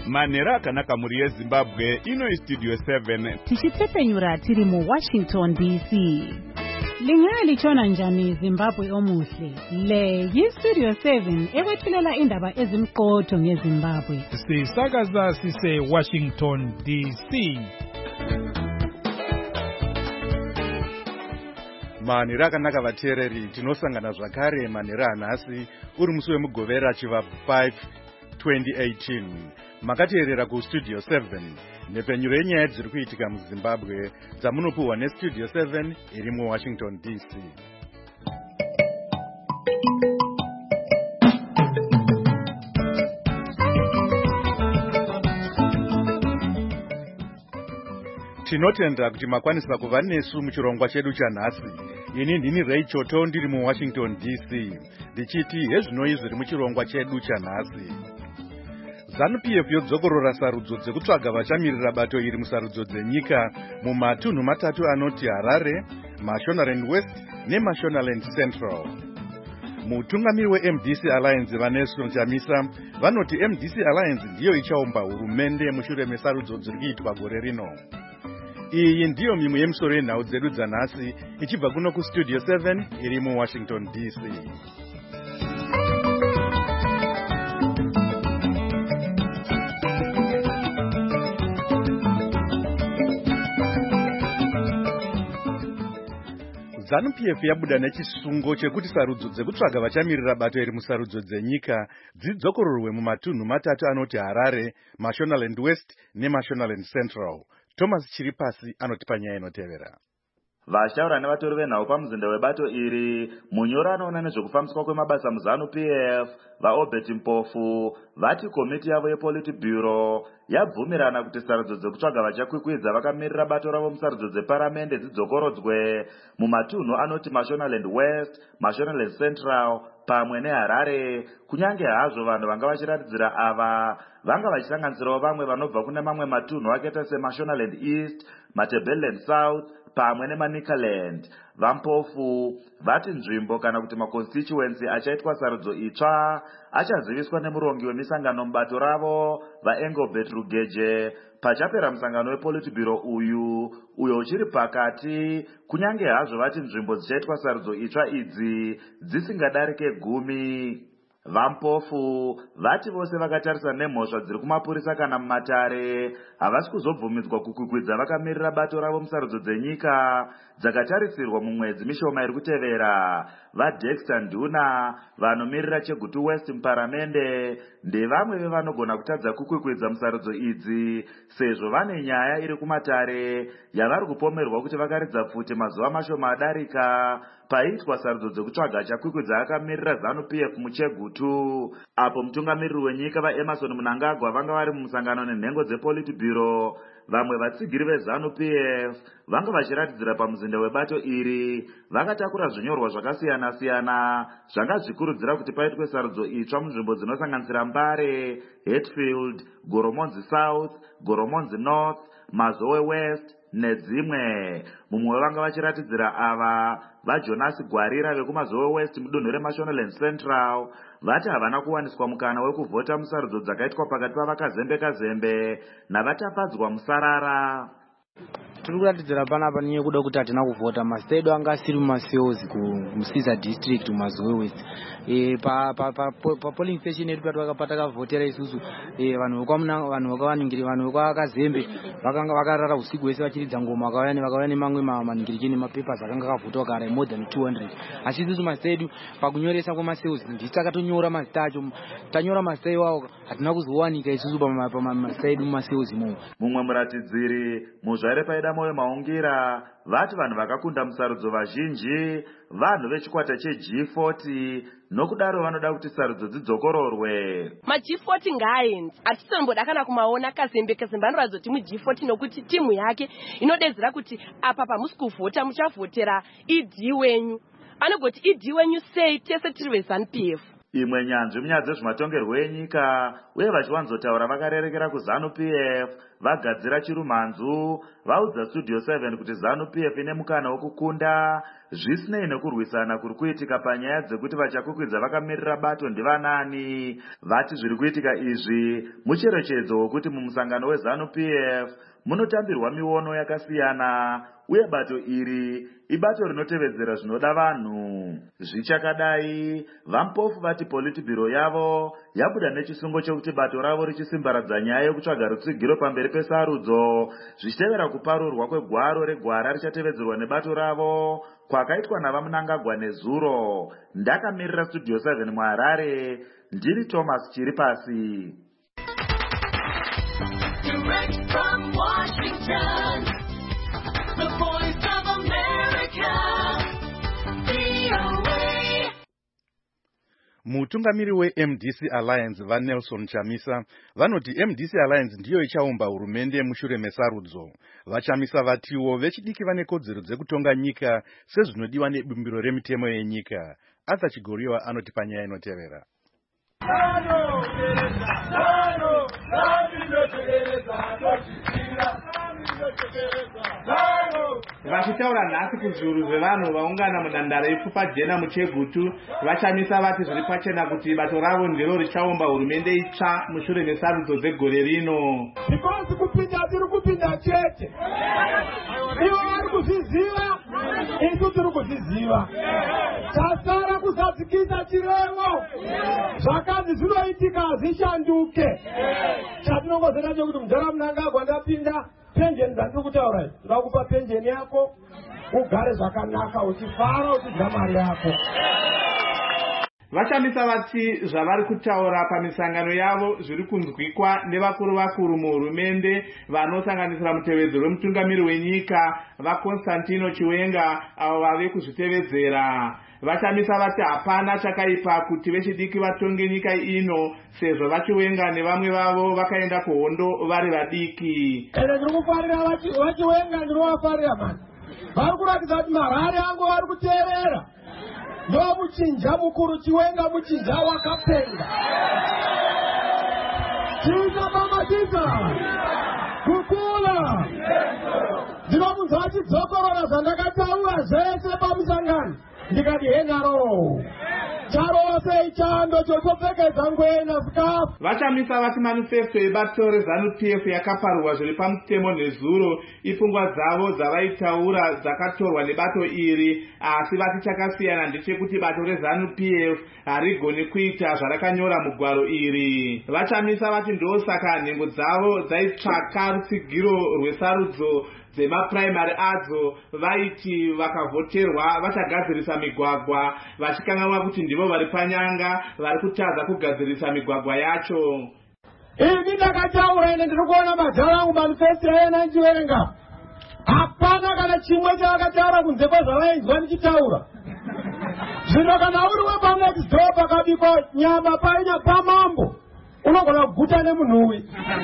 manhero akanaka mhuri yezimbabwe. Ino istudio 7 tichitsepenyura tiri muWashington DC. Lingaya lichona njani Zimbabwe omuhle? Le yistudio 7 ekwethulela indaba ezimqotho ngeZimbabwe. Sisakaza sise Washington DC. Manhero akanaka vateereri, tinosangana zvakare manhero anhasi uri musi wemugovera chiva 5 2018. Makateerera kustudio 7 nepenyuro yenyaya dziri kuitika muZimbabwe dzamunopuhwa nestudio 7 iri muWashington DC. Tinotenda kuti makwanisa kuva nesu muchirongwa chedu chanhasi. Ini ndini Ray Choto ndiri muWashington DC. Ndichiti hezvinoi zviri muchirongwa chedu chanhasi. ZANU-PF yodzokorora sarudzo dzekutsvaga vachamirira bato iri musarudzo dzenyika mumatunhu matatu anoti Harare, Mashonaland West neMashonaland Central. Mutungamiri weMDC Alliance Vaneso Chamisa vanoti MDC Alliance ndiyo ichaumba hurumende mushure mesarudzo dziri kuitwa gore rino. Iyi ndiyo mimwe yemisoro yenhau dzedu dzanhasi ichibva kuno kustudio 7 iri muWashington DC. ZANU-PF yabuda nechisungo chekuti sarudzo dzekutsvaga vachamirira bato iri musarudzo dzenyika dzidzokororwe mumatunhu matatu anoti Harare, Mashonaland West neMashonaland Central. Thomas Chiripasi anotipa nyaya inotevera. Vashaura nevatori venhau pamuzinda webato iri, munyoro anoona nezvekufambiswa kwemabasa muZANU-PF, vaObert Mpofu, vati komiti yavo yePolitburo yabvumirana kuti sarudzo dzekutsvaga vachakwikwidza vakamirira bato ravo musarudzo dzeparamende dzidzokorodzwe mumatunhu anoti Mashonaland West, Mashonaland Central pamwe neHarare, kunyange hazvo vanhu vanga vachiratidzira ava vanga vachisanganisirawo vamwe vanobva kune mamwe matunhu akaita seMashonaland East, Matabeleland South pamwe neManicaland. Vampofu vati nzvimbo kana kuti maconstituency achaitwa sarudzo itsva achaziviswa nemurongi wemisangano mubato ravo vaEngobert Rugeje pachapera musangano wePolitburo uyo uchiri pakati, kunyange hazvo vati nzvimbo dzichaitwa sarudzo itsva idzi dzisingadarike 10. Vampofu vati vose vakatarisa nemhosva dziri kumapurisa kana mumatare havasi kuzobvumidzwa kukwikwidza vakamirira bato ravo musarudzo dzenyika dzakatarisirwa mumwedzi mishoma iri kutevera. VaDexter Nduna vanomirira Chegutu West muparamende ndevamwe vevanogona kutadza kukwikwidza musarudzo idzi sezvo vane nyaya iri kumatare yavari kupomerwa kuti vakaridza pfuti mazuva mashoma adarika paitwa sarudzo dzekutsvaga achakwikwidza akamirira ZANU-PF muChegutu. Apo mutungamiriri wenyika vaEmerson Mnangagwa vanga vari mumusangano nenhengo dzePolitburo, vamwe vatsigiri veZANU-PF vanga vachiratidzira pamuzinda webato iri vakatakura zvinyorwa zvakasiyana-siyana zvanga zvikurudzira kuti paitwe sarudzo itsva munzvimbo dzinosanganisira Mbare, Hatfield, Goromonzi South, Goromonzi North, Mazowe West nedzimwe. Mumwe wevanga vachiratidzira ava vaJonas Gwarira vekuMazowe West mudunhu reMashonaland Central vati havana kuwaniswa mukana wekuvhota musarudzo dzakaitwa pakati pavakazembe navatapadzwa musarara. Tiri kuratidzira panapa niye kuda kuti hatina kuvhota masita edu anga asiri mumafields kuMusiza district muMazowe West. Pa polling station yedu patakavhotera isusu vanhu vakavaningiri vanhu vekakazembe vakanga vakarara usiku hwese vachiridza ngoma vakauya nemamwe maningiriki nemapapers akanga akavhotwa kare more than 200. Asi isusu masita edu pakunyoresa kwemafields ndisi takatonyora mazita acho, tanyora mazita iwawo hatina kuzowanika isusu pamasita edu mumafields imomo. Mumwe muratidziri muzvaire paida moyo maungira vati vanhu vakakunda musarudzo vazhinji vanhu vechikwata cheG40 nokudaro vanoda kuti sarudzo dzidzokororwe. MaG40 ngaaenzi atitomboda kana kumaona Kazembe anoratidza kuti muG40 nokuti timu yake inodedzera kuti apa pamusi kuvhota muchavhotera ID wenyu. Anogoti ID wenyu sei tese tiri veZANU-PF. Imwe nyanzvi munyaya dzezvematongerwo enyika uye vachiwanzotaura vakarerekera kuZANU-PF vagadzira chirumhanzu vaudza Studio 7 kuti ZANU-PF ine mukana wokukunda zvisinei nekurwisana kuri kuitika panyaya dzekuti vachakwikwidzwa vakamirira bato ndivanani. Vati zviri kuitika izvi mucherechedzo wekuti mumusangano weZANU-PF munotambirwa miono yakasiyana uye bato iri ibato rinotevedzera zvinoda vanhu. Zvichakadai, vaMpofu vati Politburo yavo yabuda nechisungo chekuti bato ravo richisimbaradza nyaya yekutsvaga rutsigiro pamberi pesarudzo zvichitevera kuparurwa kwegwaro regwara richatevedzerwa nebato ravo kwakaitwa navaMunangagwa nezuro. Ndakamirira Studio 7 muHarare, ndiri Thomas Chiripasi. Direct from Washington, the voice of America, VOA. Mutungamiri weMDC Alliance vaNelson Chamisa vanoti MDC Alliance ndiyo ichaumba hurumende mushure mesarudzo. VaChamisa vatiwo vechidiki vane kodzero dzekutonga nyika sezvinodiwa nebumbiro remitemo yenyika. Arthur Chigoriwa anoti panyaya inotevera. Vachitaura nhasi kuzviuru zvevanhu vaungana munhandare ipfupa jena muChegutu, VaChamisa vati zviri pachena kuti bato ravo ndiro richaumba hurumende itsva mushure mesarudzo dzegore rino. Because kupinda tiri kupinda chete. Ivo vari kuzviziva, isu tiri kuzviziva. Tasara kuzadzikisa chirevo. Zvakanzi zvinoitika hazvishanduke. Chatinongozera chekuti muNharaunda ndapinda penjeni dzandiri kutaura idzi. Ndakupa penjeni yako ugare zvakanaka uchifara uchidya mari yako. VaChamisa vati zvavari kutaura pamisangano yavo zviri kunzwikwa nevakuru muhurumende vanosanganisira mutevedzeri wemutungamiri wenyika vaConstantino Chiwenga avo vave kuzvitevedzera. VaChamisa vati hapana chakaipa kuti vechidiki vatonge nyika ino sezvo vaChiwenga nevamwe vavo vakaenda kuhondo vari vadiki. Ende ndiri kufarira vaChiwenga, ndinovafarira mani. Vari kuratidza kuti marari angu vari kuteerera. Ndo muchinja mukuru Chiwenga, muchinja wakapenga. Chinja pamatiza kukula. Ndinomunza achidzokorora zvandakataura zvese pamusangano. Ndikati henaro charose ichando chotopfekedza ngwena sikafu. VaChamisa vati manifesto yebato reZANU-PF yakaparurwa zviri pamutemo nezuro ipfungwa dzavo dzavaitaura dzakatorwa nebato iri, asi vati chakasiyana ndechekuti bato reZANU-PF harigoni kuita zvarakanyora mugwaro iri. VaChamisa vati ndosaka nhengo dzavo dzaitsvaka rutsigiro rwesarudzo dzemapuraimari adzo vaiti vakavhoterwa vachagadzirisa migwagwa, vachikanganwa kuti ndivo vari panyanga vari kutadza kugadzirisa migwagwa yacho. Ini ndakataura ine ndiri kuona majara angu manifesto yena Chiwenga. Hapana kana chimwe chavakataura kunze kwezvavainzwa ndichitaura. Zvino kana uri wepanext door pakabikwa nyama paina pamambo unogona kuguta nemunhuwi.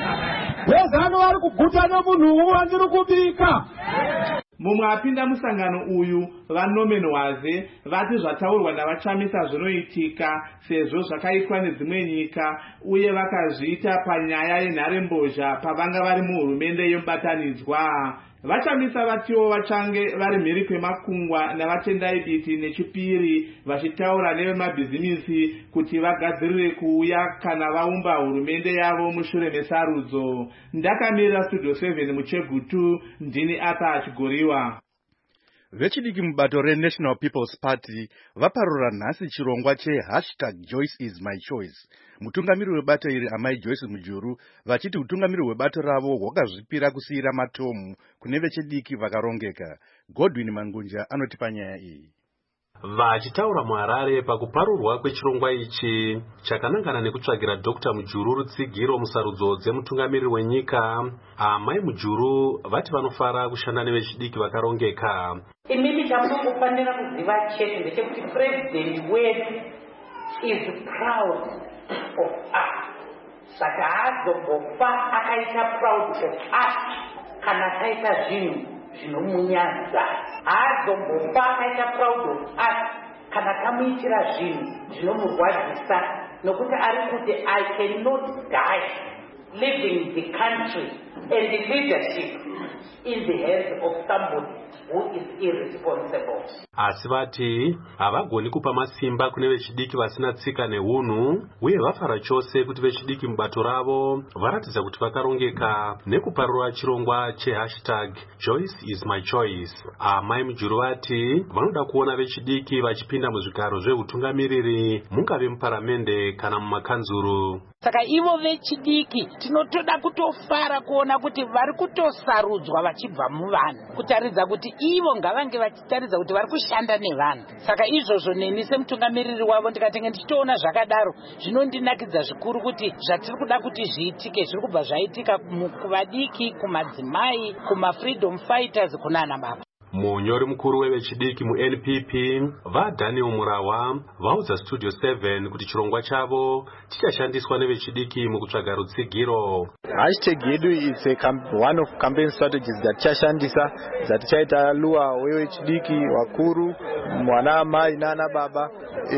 VeZANU vari kuguta nemunhuwi wandiri kubika. Mumwe apinda musangano uyu vaNomenwaze vati zvataurwa navaChamisa zvinoitika sezvo zvakaitwa nedzimwe nyika uye vakazviita panyaya yenharembozha pavanga vari muhurumende yomubatanidzwa. VaChamisa vatiwo vachange vari mhiri kwemakungwa navatendai biti nechipiri vachitaura nevemabhizimisi kuti vagadzirire kuuya kana vaumba hurumende yavo mushure mesarudzo. Ndakamirira Studio 7 muChegutu, ndini Arthur Chigoriwa. Vechidiki mubato reNational People's Party vaparura nhasi chirongwa #JoyceIsMyChoice. Mutungamiri webato iri Amai Joyce Mujuru vachiti utungamiri hwebato ravo hwakazvipira kusiyira matomu kune vechidiki vakarongeka. Godwin Mangunja anoti panyaya iyi. Vachitaura muHarare pakuparurwa kwechirongwa ichi chakanangana nekutsvagira Dr. Mujuru rutsigiro musarudzo dzemutungamiri wenyika, Amai Mujuru vati vanofara kushanda nevechidiki vakarongeka. Imimi chamunofanira kuziva chete ndechekuti president wedu is proud of us. Saka haazombofa akaita proud of us kana akaita zvinhu zvinomunyanza. Haazombofa akaita proud of us kana kamuitira zvinhu zvinomurwadzisa, nokuti ari kuti I cannot die leaving the country And the leadership in the hands of somebody who is irresponsible. Asi vati havagoni kupa masimba kune vechidiki vasina tsika neunhu uye vafara chose kuti vechidiki mubato ravo varatidza kuti vakarongeka nekuparura chirongwa #JoyceIsMyChoice. Amai Mujuru vati vanoda kuona vechidiki vachipinda muzvigaro zveutungamiriri mungave muparamende kana mumakanzuru. Saka ivo vechidiki tinotoda kutofara kuona kuti vari kutosarudzwa vachibva muvanhu kutaridza kuti ivo ngavange vachitaridza kuti vari kushanda nevanhu. Saka izvozvo neni semutungamiriri wavo ndikatenge ndichitoona zvakadaro zvinondinakidza zvikuru kuti zvatiri kuda kuti zviitike zviri kubva zvaitika kuvadiki, kumadzimai, kumafreedom fighters, kunana baba. Munyori mukuru wevechidiki muNPP vaDaniel Murawa vaudza Studio 7 kuti chirongwa chavo chichashandiswa nevechidiki mukutsvaga rutsigiro. Hashtag yedu is one of campaign strategies that tichashandisa dzatichaita luwa wevechidiki wakuru mwana mai nana baba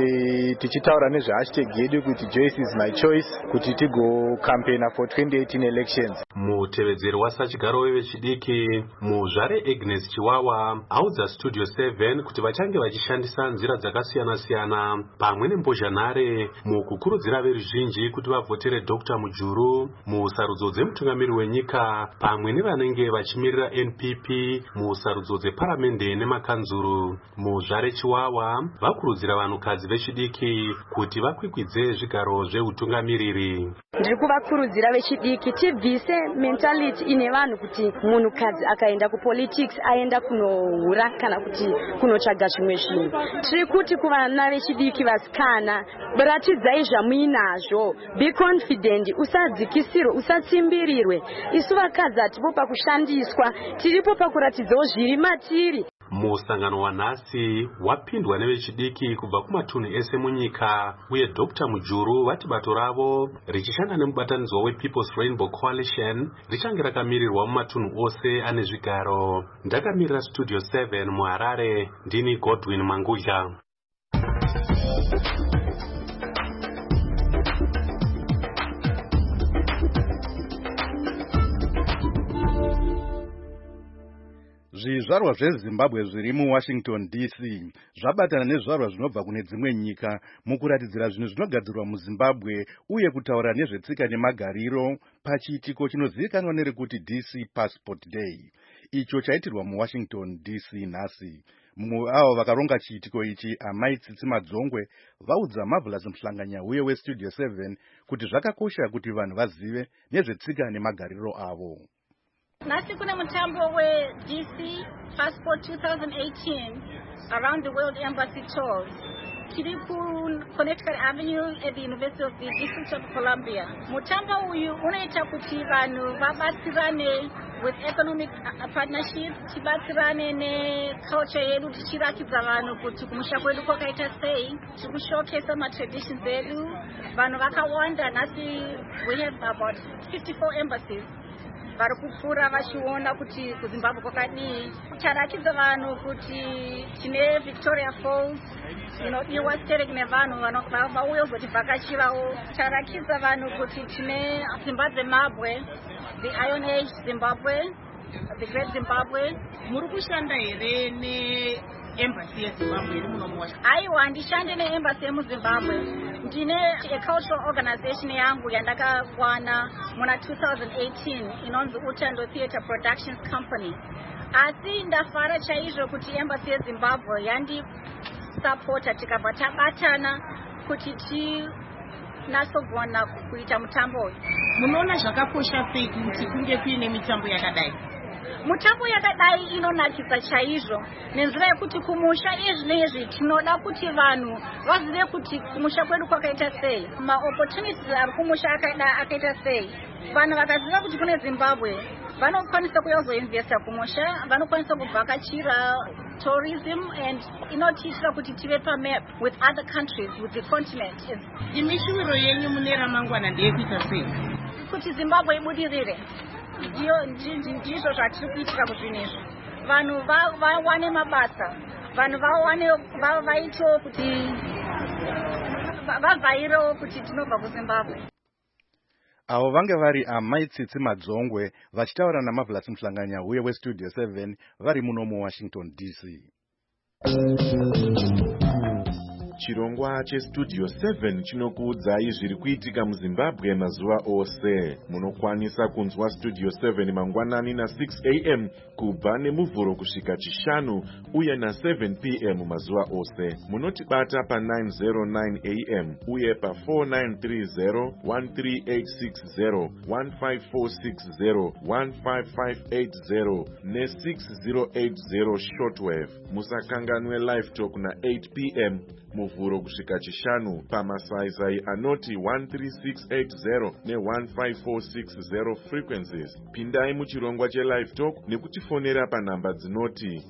tichitaura nezve hashtag yedu kuti Joyce is my choice kuti tigo campaign for 2018 elections. Mutevedzeri wasachigaro wevechidiki muzvare Agnes Chiwawa audza Studio 7 kuti vachange vachishandisa nzira dzakasiyana-siyana pamwe nembozhanhare mukukurudzira veruzhinji kuti vavhotere Dr. Mujuru musarudzo dzemutungamiri wenyika pamwe nevanenge vachimirira NPP musarudzo dzeparamende nemakanzuru. Muzvare Chiwawa vakurudzira vanhukadzi vechidiki kuti vakwikwidze zvigaro zveutungamiriri. Ndiri kuvakurudzira vechidiki tibvise mentality ine vanhu kuti munhukadzi akaenda kupolitics aenda kunohura kana kuti kunotsvaga zvimwe zvinhu. Tiri kuti kuvana vechidiki vasikana ratidzai zvamuinazvo, be confident, usadzikisirwe, usatsimbirirwe. Isu vakadzi hatipo pakushandiswa, tiripo pakuratidzawo zviri matiri. Musangano wanhasi wapindwa nevechidiki kubva kumatunhu ese munyika uye Dr. Mujuru vati bato ravo richishanda nemubatanidzwa wePeople's Rainbow Coalition richange rakamirirwa mumatunhu ose ane zvigaro. Ndakamirira Studio 7 muHarare, ndini Godwin Mangudya. Zvizvarwa zveZimbabwe zviri muWashington DC zvabatana nezvarwa zvinobva kune dzimwe nyika mukuratidzira zvinhu zvinogadzirwa muZimbabwe uye kutaura nezvetsika nemagariro pachiitiko chinozivikanwa nerekuti DC Passport Day. Icho chaitirwa muWashington DC nhasi. Mumwe avo vakaronga chiitiko ichi, Amai Tsitsi Madzongwe, vaudza Marvelous Mhlanganya uye weStudio 7 kuti zvakakosha kuti vanhu vazive nezvetsika nemagariro avo. Nasi kuna mutambo DC Passport 2018 Around the World Embassy Tours. Tiri ku Connecticut Avenue at the University of the District of Columbia. Mutambo uyu unoita kuti vanhu vabatsirane with economic partnerships, tibatsirane neculture yedu, tichirakidza vanhu kuti kumusha kwedu kwakaita sei, tikushowcase traditions edu. Vanhu vakawanda nasi, we have about 54 embassies. Vari kupfura vachiona kuti kuZimbabwe kwakadii. Tarakidza vanhu kuti tine Victoria Falls inodiwa stereki nevanhu vauya kuzotivhakachirawo. Tarakidza vanhu kuti tine dzimba dzemabwe, the Iron Age Zimbabwe, the Great Zimbabwe. Muri kushanda here neembassy yeZimbabwe iri muno muWashington? Aiwa, handishandi neembassy yemuZimbabwe. Ndine a cultural organization yangu yandakawana muna 2018 inonzi Utando Theatre Productions Company. Asi ndafara chaizvo kuti embassy yeZimbabwe yandisapota tikabva tabatana kuti tinasogona kuita mutambo uyu. Munoona zvakakosha sei kuti kunge kuine mitambo yakadai? Mutambo yakadai inonakisa chaizvo nenzira yekuti kumusha izvinezvi tinoda kuti vanhu vazive kuti kumusha kwedu kwakaita sei, maopportunities ari kumusha akaita sei. Vanhu vakaziva kuti kune Zimbabwe vanokwanisa kuzoinvesta kumusha, vanokwanisa kuvhakachira tourism, and inotiitira kuti tive pamap with other countries, with the continent. Imishuviro yenyu mune ramangwana ndeyekuita sei kuti Zimbabwe ibudirire? Ndizvo zvatiri kuitira kuzvinezvi. Vanhu vawane mabasa, vanhu vaitewo kuti vavhairewo kuti tinobva kuZimbabwe. avo vange vari Amaitsitsi Madzongwe vachitaura naMarvelous Mhlanganya weStudio 7 vari muno muWashington DC. Chirongwa cheStudio 7 chinokuudzai zviri kuitika muZimbabwe mazuva ose. Munokwanisa kunzwa Studio 7 mangwanani na6 am kubva nemuvhuro kusvika chishanu uye na7 pm mazuva ose. Munotibata pa909 am uye pa4930 13860 15460 15580 ne6080 shortwave. Musakanganwe live talk na8 pm muvhuro kusvika chishanu pamasaisai anoti 13680 ne15460 frequencies. Pindai muchirongwa chelive talk nekutifonera panhamba dzinoti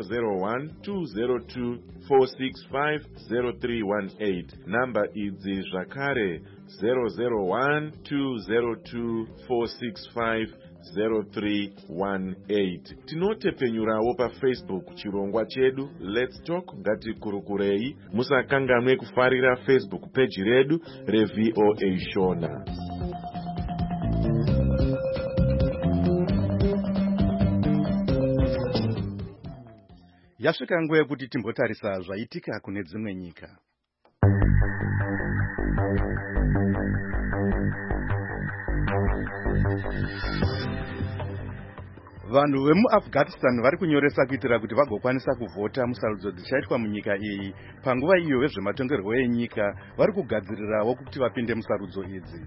001-202-465-0318. Namba idzi zvakare 001-202-465-0318. Tinotepenyurawo paFacebook chirongwa chedu Let's Talk Ngatikurukurei. Musakanganwe kufarira Facebook page redu reVOA Shona. Yasvika nguva yekuti timbotarisa zvaitika kune dzimwe nyika. Vanhu vemuAfghanistan vari kunyoresa kuitira kuti vagokwanisa kuvhota musarudzo dzichaitwa munyika iyi. Panguva iyo vezvematongerwo enyika vari kugadzirirawo kuti vapinde musarudzo idzi.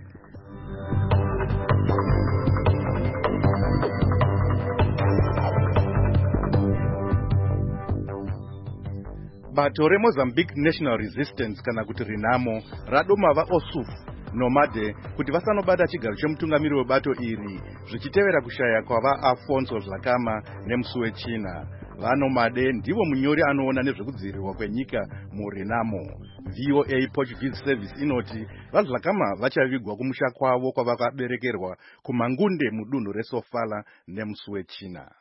Bato reMozambique National Resistance kana kuti RENAMO radoma vaOSUF nomade kuti vasanobata chigaro chemutungamiri webato iri zvichitevera kushaya kwavaAfonso Dhlakama neMusuwechina. VaNomade ndivo munyori anoona nezvekudzivirirwa kwenyika muRENAMO. VOA Portuguese Service inoti vaDhlakama vachavigwa kumusha kwavo kwavakaberekerwa kuMangunde mudunhu reSofala neMusuwechina.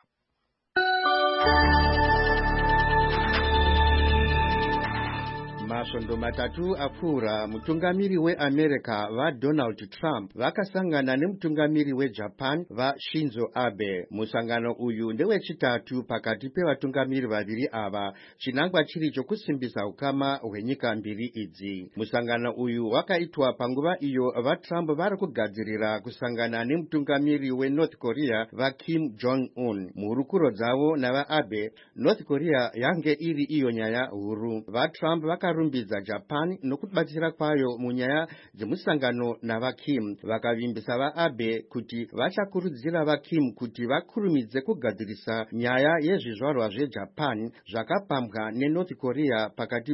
Masvondo matatu apfuura mutungamiri weAmerica vaDonald Trump vakasangana nemutungamiri weJapan vaShinzo Abe. Musangano uyu ndewechitatu pakati pevatungamiri vaviri ava, chinangwa chiri chokusimbisa ukama hwenyika mbiri idzi. Musangano uyu wakaitwa panguva iyo vaTrump vari kugadzirira kusangana nemutungamiri weNorth Korea vaKim Jong-un. Muhurukuro dzavo navaAbe, North Korea yange iri iyo nyaya huru. VaTrump vakarumbidza Japan nokubatsira kwayo munyaya dzemusangano navaKim. Vakavimbisa vaAbe kuti vachakurudzira vaKim kuti vakurumidze kugadzirisa nyaya yezvizvarwa zveJapan zvakapambwa neNorth Korea pakati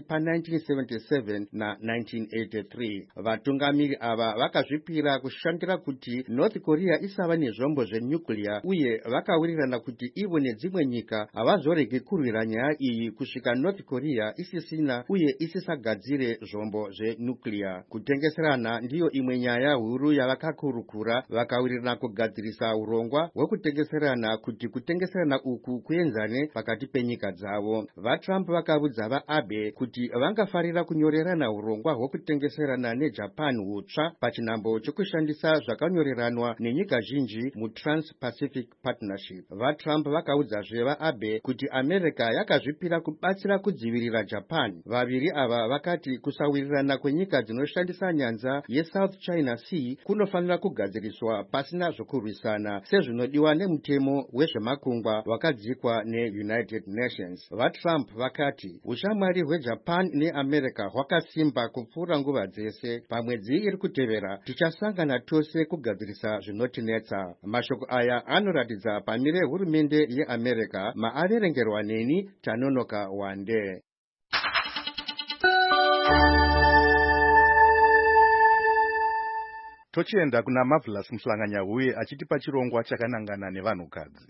pa1977 na1983. Vatungamiri ava vakazvipira kushandira kuti North Korea isava nezvombo zvenuclear uye vakawirirana kuti ivo nedzimwe nyika havazorege kurwira nyaya iyi kusvika North Korea isisina uye isisagadzire zvombo zvenuclear. Kutengeserana ndiyo imwe nyaya huru yavakakurukura. Vakawirirana kugadzirisa urongwa hwekutengeserana kuti kutengeserana uku kuenzane pakati penyika dzavo. VaTrump vakaudza vaAbe kuti vangafarira kunyorerana urongwa hwekutengeserana neJapan hutsva pachinhambo chokushandisa zvakanyoreranwa nenyika zhinji muTrans-Pacific Partnership. VaTrump vakaudzazve vaAbe kuti America yakazvipira kubatsira kudzivirira Japan. Vaviri ava vakati kusawirirana kwenyika dzinoshandisa nyanza yeSouth China Sea kunofanira kugadziriswa pasina zvokurwisana sezvinodiwa nemutemo wezvemakungwa wakadzikwa neUnited Nations. VaTrump vakati ushamwari hweJapan neAmerica hwakasimba kupfuura nguva dzese. Pamwedzi iri kutevera tichasangana tose kugadzirisa zvinotinetsa. Mashoko aya anoratidza pamire hurumende yeAmerica maaverengerwa neni Tanonoka Wande. Tochienda kuna Marvelous Mhlanganya uye achitipa chirongwa chakanangana nevanhukadzi.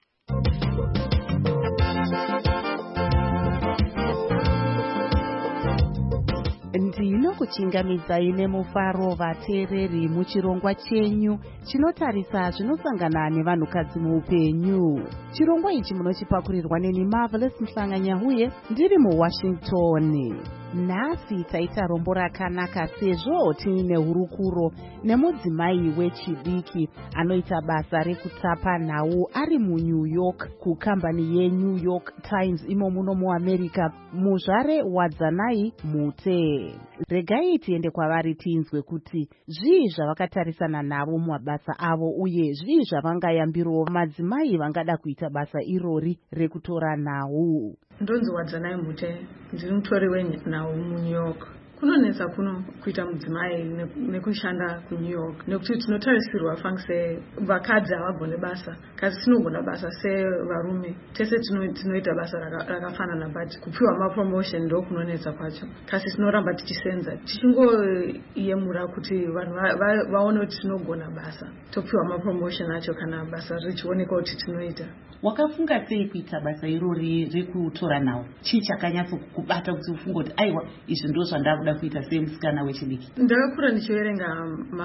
Ndinokuchingamidzai nemufaro vateereri muchirongwa chenyu chinotarisa zvinosangana nevanhukadzi muupenyu. Chirongwa ichi munochipakurirwa neni Marvelous Mhlanganya uye ndiri muWashington. Nhasi taita rombo rakanaka sezvo tiine hurukuro nemudzimai wechidiki anoita basa rekutapa nhau ari muNew York kukambani yeNew York Times imo muno muAmerica, muzvare Wadzanai Mute. Regai tiende kwavari tinzwe kuti zvii zvavakatarisana navo mumabasa avo uye zvii zvavangayambirawo madzimai vangada kuita basa irori rekutora nhau. Ndonzi Wadzanai Mute, ndiri mutori wenhau muNew York. Kunonetsa kuno kuita mudzimai nekushanda kuNew York nekuti tinotarisirwa fangise vakadzi havagone basa kasi tinogona basa sevarume tese tinoita basa rakafanana but kupiwa mapromotion ndo kunonetsa kwacho kasi tinoramba tichisenza tichingoyemura kuti vanhu vaone kuti tinogona basa topiwa mapromotion acho kana basa richionekwa kuti tinoita. Wakafunga sei kuita basa irori rekutora nhau? Chii chakanyatso kukubata kuti ufunge kuti aiwa izvi ndo zvandakuda kuita semusikana wechidiki? Ndakakura ndichiverenga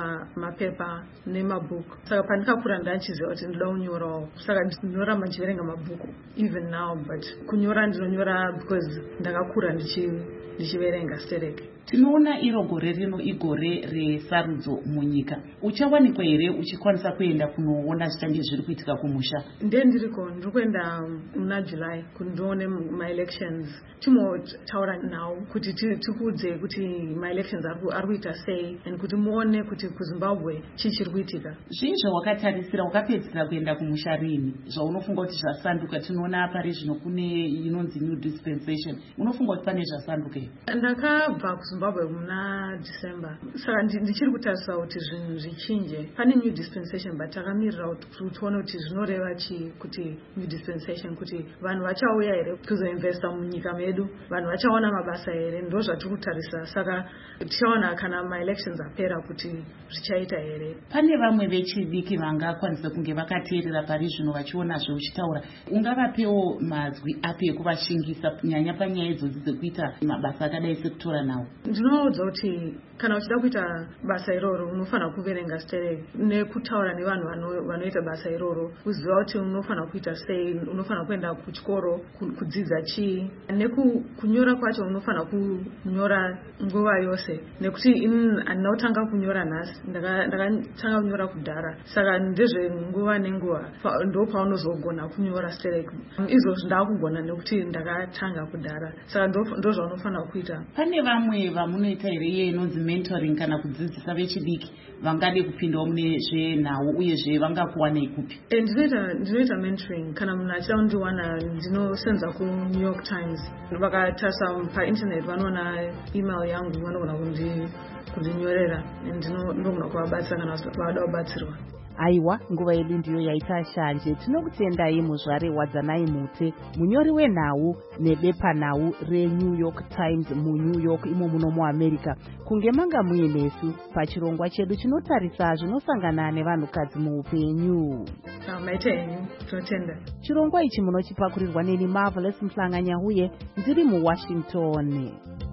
mapepa nemabhuku, saka pandikakura ndachiziva kuti ndoda kunyorawo, saka ndinoramba ndichiverenga mabhuku even now, but kunyora ndinonyora because ndakakura ndichiverenga stereke. Tinoona iro gore rino igore resarudzo munyika. Uchawanikwa here uchikwanisa kuenda kunoona zvichange zviri kuitika kumusha? Ndiriko ndikuenda muna July kuti ndione ma-elections. Timotaura nhau kuti tikudze kuti ma-elections ari kuita sei and kuti muone kuti kuZimbabwe chii chiri kuitika. Zvii zvawakatarisira wakapedzisira kuenda kumusha rini? Zvaunofunga kuti zvasanduka? Tinoona pari zvino kune inonzi new dispensation. Unofunga kuti pane zvasanduka here? Ndakabva kuZimbabwe muna December. Saka ndichiri kutarisa kuti zvinhu zvichinje. Pane new dispensation but takamirira kuti tuone kuti zvinoreva chii kuti new dispensation, kuti vanhu vachauya here kuzoinvesta munyika medu, vanhu vachaona mabasa here, ndo zvatiri kutarisa. Saka tichaona kana ma-elections apera kuti zvichaita here. Pane vamwe vechidiki vangakwanisa kunge vakateerera pari zvino vachiona zveuchitaura, ungavapewo mazwi api ekuvashingisa nyanya panyaya idzodzi dzekuita mabasa akadai sekutora nhau? Ndinoudza kuti kana uchida kuita basa iroro unofanira kuverenga stereke nekutaura nevanhu vanoita basa iroro, kuziva kuti unofanira kuita sei, unofanira kuenda kuchikoro kudzidza chii, nekunyora kwacho unofanira kunyora nguva yose, nekuti handina kutanga kunyora nhasi, ndakatanga kunyora kudhara, saka ndezvenguva nenguva ndo paunozogona kunyora stereke. Izvozvo ndakugona nekuti ndakatanga kudhara, saka ndo zvaunofanira kuita. Pane vamwe vamunoita here iye inonzi mentoring kana kudzidzisa vechidiki vangade kupindawo mune zvenhau uyezve vangakuwanei kupi? Ndinoita mentoring kana munhu achida kundiwana ndinosenza kuNew York Times. Vakatarisa painternet vanoona email yangu vanogona kundinyorera ndinogona kuvabatsira kana vada kubatsirwa. Aiwa, nguva yedu ndiyo yaita shanje. Tinokutendai muzvare Wadzanai Mute, munyori wenhau nebepanhau reNew York Times muNew York imo muno muAmerica, kunge manga muinesu pachirongwa chedu chinotarisa zvinosangana nevanhukadzi muupenyu. Maita henyu, tinotenda. Chirongwa ichi munochipakurirwa neni Marvelous Mhlanga-Nyahuye, ndiri muWashington.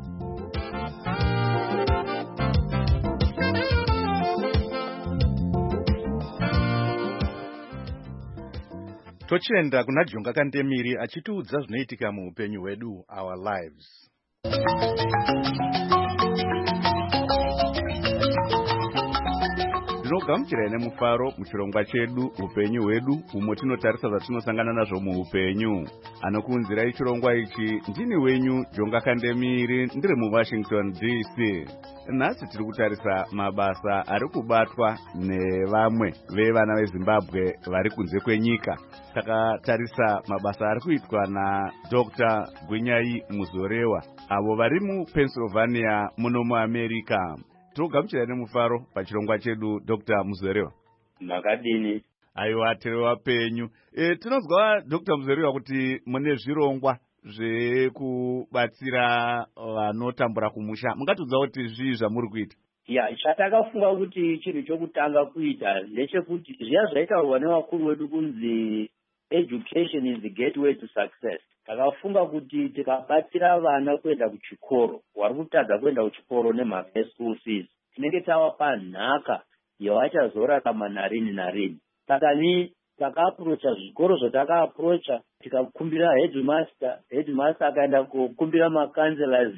Tochienda kuna Jonga Kandemiri achitiudza zvinoitika muupenyu hwedu, our lives. Ndinogamuchirai nemufaro muchirongwa chedu upenyu hwedu, umo tinotarisa zvatinosangana nazvo muupenyu. Anokuunzirai chirongwa ichi ndini wenyu Jonga Kandemiri, ndiri muWashington DC. Nhasi tiri kutarisa mabasa ari kubatwa nevamwe vevana veZimbabwe vari kunze kwenyika. Takatarisa mabasa ari kuitwa naDr. Gwinyai Muzorewa, avo vari muPennsylvania muno muAmerica. Togamuchirai nemufaro pachirongwa chedu Dr. Muzorewa. Makadini? Aiwa, tiri wapenyu. Tinozwa Dr. Muzorewa kuti mune zvirongwa zvekubatsira vanotambura kumusha. Mungatiudza kuti zvii zvamuri kuita? Chatakafunga kuti chinhu chokutanga kuita ndechekuti zviya zvaitaurwa nevakuru vedu kunzi education is the gateway to success. Takafunga kuti tikabatsira vana kuenda kuchikoro, vari kutadza kuenda kuchikoro nemhaka yeschool fees, tinenge tavapa nhaka yavachazorarama narini narini. Saka ni takaaprocha zvikoro zvatakaaprocha tikakumbira headmaster akaenda kukumbira makanselors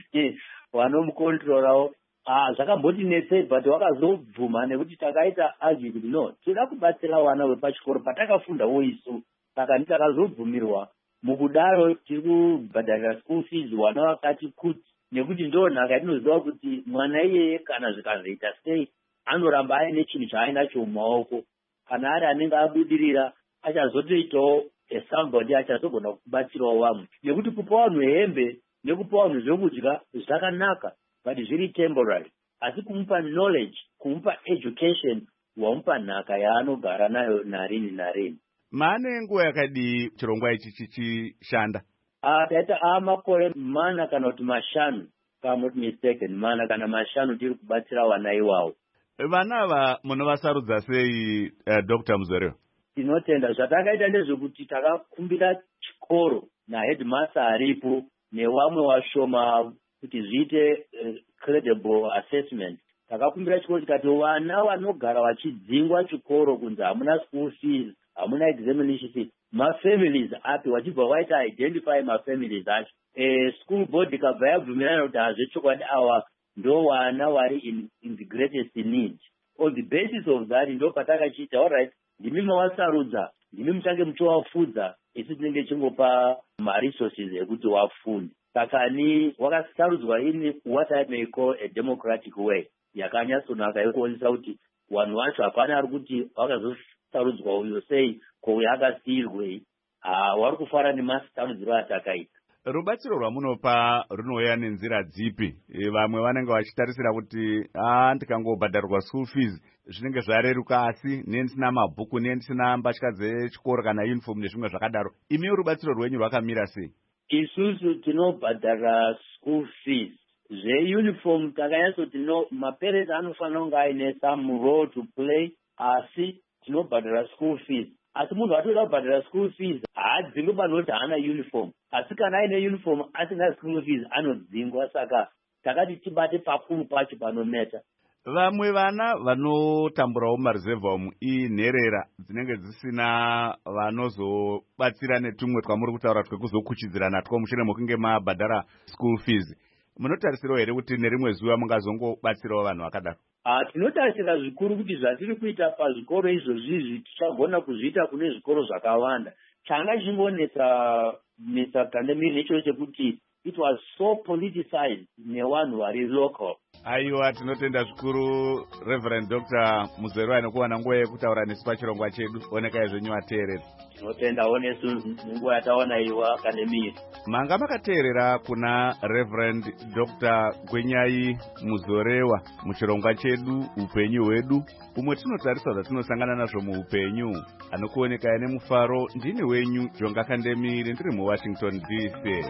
vanomukontrorawo zvakambotinetsei but wakazobvuma nekuti takaita argue kuti no tinoda kubatsira vana vepachikoro patakafundawo isu saka nditakazobvumirwa mukudaro tiri kubhadharira school fees vana vakati kuti nekuti ndo nhaka yatinoziva kuti mwana iyeye kana zvikazoita sei anoramba aine chinhu chaainacho mumaoko kana ari anenge abudirira achazotoitawo somebody achazogona kubatsirawo vamwe nekuti kupa vanhu hembe nekupa vanhu zvokudya zvakanaka but zviri temporary asi kumupa knowledge kumupa education wamupa nhaka yaanogara nayo narini narini. Maane nguva yakadii chirongwa ichi chichishanda? Taita makore mana kana kuti mashanu kama not mistaken mana kana mashanu tiri kubatsira vana iwawo. Vana ava munovasarudza sei Dr. Muzorewa? Tinotenda zvatakaita ndezvekuti takakumbira chikoro naheadmaster aripo nevamwe vashoma kuti zviite credible assessment. Takakumbira chikoro tikati vana vanogara vachidzingwa chikoro kunzi hamuna school fees hamuna examination fees mafamilies api wachibva waita identify mafamilies acho school board ikabva yabvumirana kuti hazvechokwadi awa ndo vana vari in the greatest need. On the basis of that ndo patakachiita alright ndimi mavasarudza ndimi muchange muchovafudza isu tinenge chingopa maresources ekuti wafunde. Saka ni wakasarudzwa in what I may call a democratic way yakanyatsonaka yekuonesa kuti vanhu vacho hapana ari kuti vakazosarudzwa uyo sei kouya akasiyirwei vari kufara nemasarudziro atakaita. Rubatsiro rwamunopa runouya nenzira dzipi? Vamwe vanenge vachitarisira kuti ndikangobhadharwa school fees zvinenge zvareruka asi nendisina mabhuku nendisina mbatya dzechikoro kana uniform nezvimwe zvakadaro. Imi rubatsiro rwenyu rwakamira sei? Isusu tinobhadhara school fees zveuniform takanyatsoti maparents anofanira kunge aine some role to play asi tinobhadhara school fees. Asi munhu atoda kubhadhara school fees haadzingwe panoti haana uniform asi kana aine uniform asina school fees anodzingwa. Saka takati tibate pakuru pacho panometa. Vamwe vana vanotamburawo mareserve umu inherera dzinenge dzisina vanozobatsira netumwe twamuri kutaura twekuzokuchidzira natwo mushure mokunge mabhadhara school fees. Munotarisirawo here kuti nerimwe zuva mungazongobatsirawo vanhu vakadaro? Tinotarisira zvikuru kuti zvatiri kuita pazvikoro izvozvizvi tichagona kuzviita kune zvikoro zvakawanda. Changa chingonetsa pandemic necho chekuti it was so politicized nevanhu vari local. Aiwa, tinotenda zvikuru Reverend Dr. Muzorewa nekuwana nguva yekutaura nesu pachirongwa chedu. Onekai zvenyu vateereri. Tinotendawo nesu nguva yataona iwa akademia. Manga makateerera kuna Reverend Dr. Gwenyai Muzorewa muchirongwa chedu upenyu hwedu, umwe tinotarisa zvatinosangana nazvo muupenyu. Anokuonekai nemufaro ndini wenyu Jonga Kandemiri ndiri muWashington DC.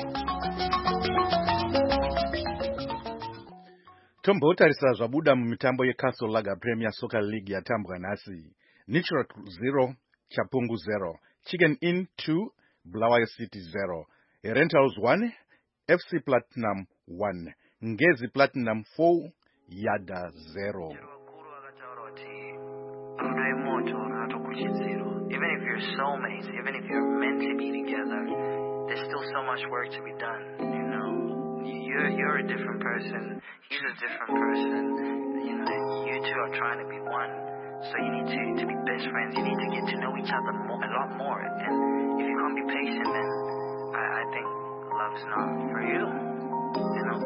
Tombotarisa zvabuda mumitambo yeCastle Lager Premier Soccer League yatambwa nhasi. Natural 0, Chapungu 0, Chicken Inn 2, Bulawayo City 0, Rentals 1, FC Platinum 1, Ngezi Platinum 4, Yada 0. Even if you're soulmates, even if you're meant to be together, there's still so much work to be done, you know. You're a different person, he's a different person, you know, you two are trying to be one. So you need to be best friends, you need to get to know each other a lot more. And if you can't be patient, then I think love's not for you, you know.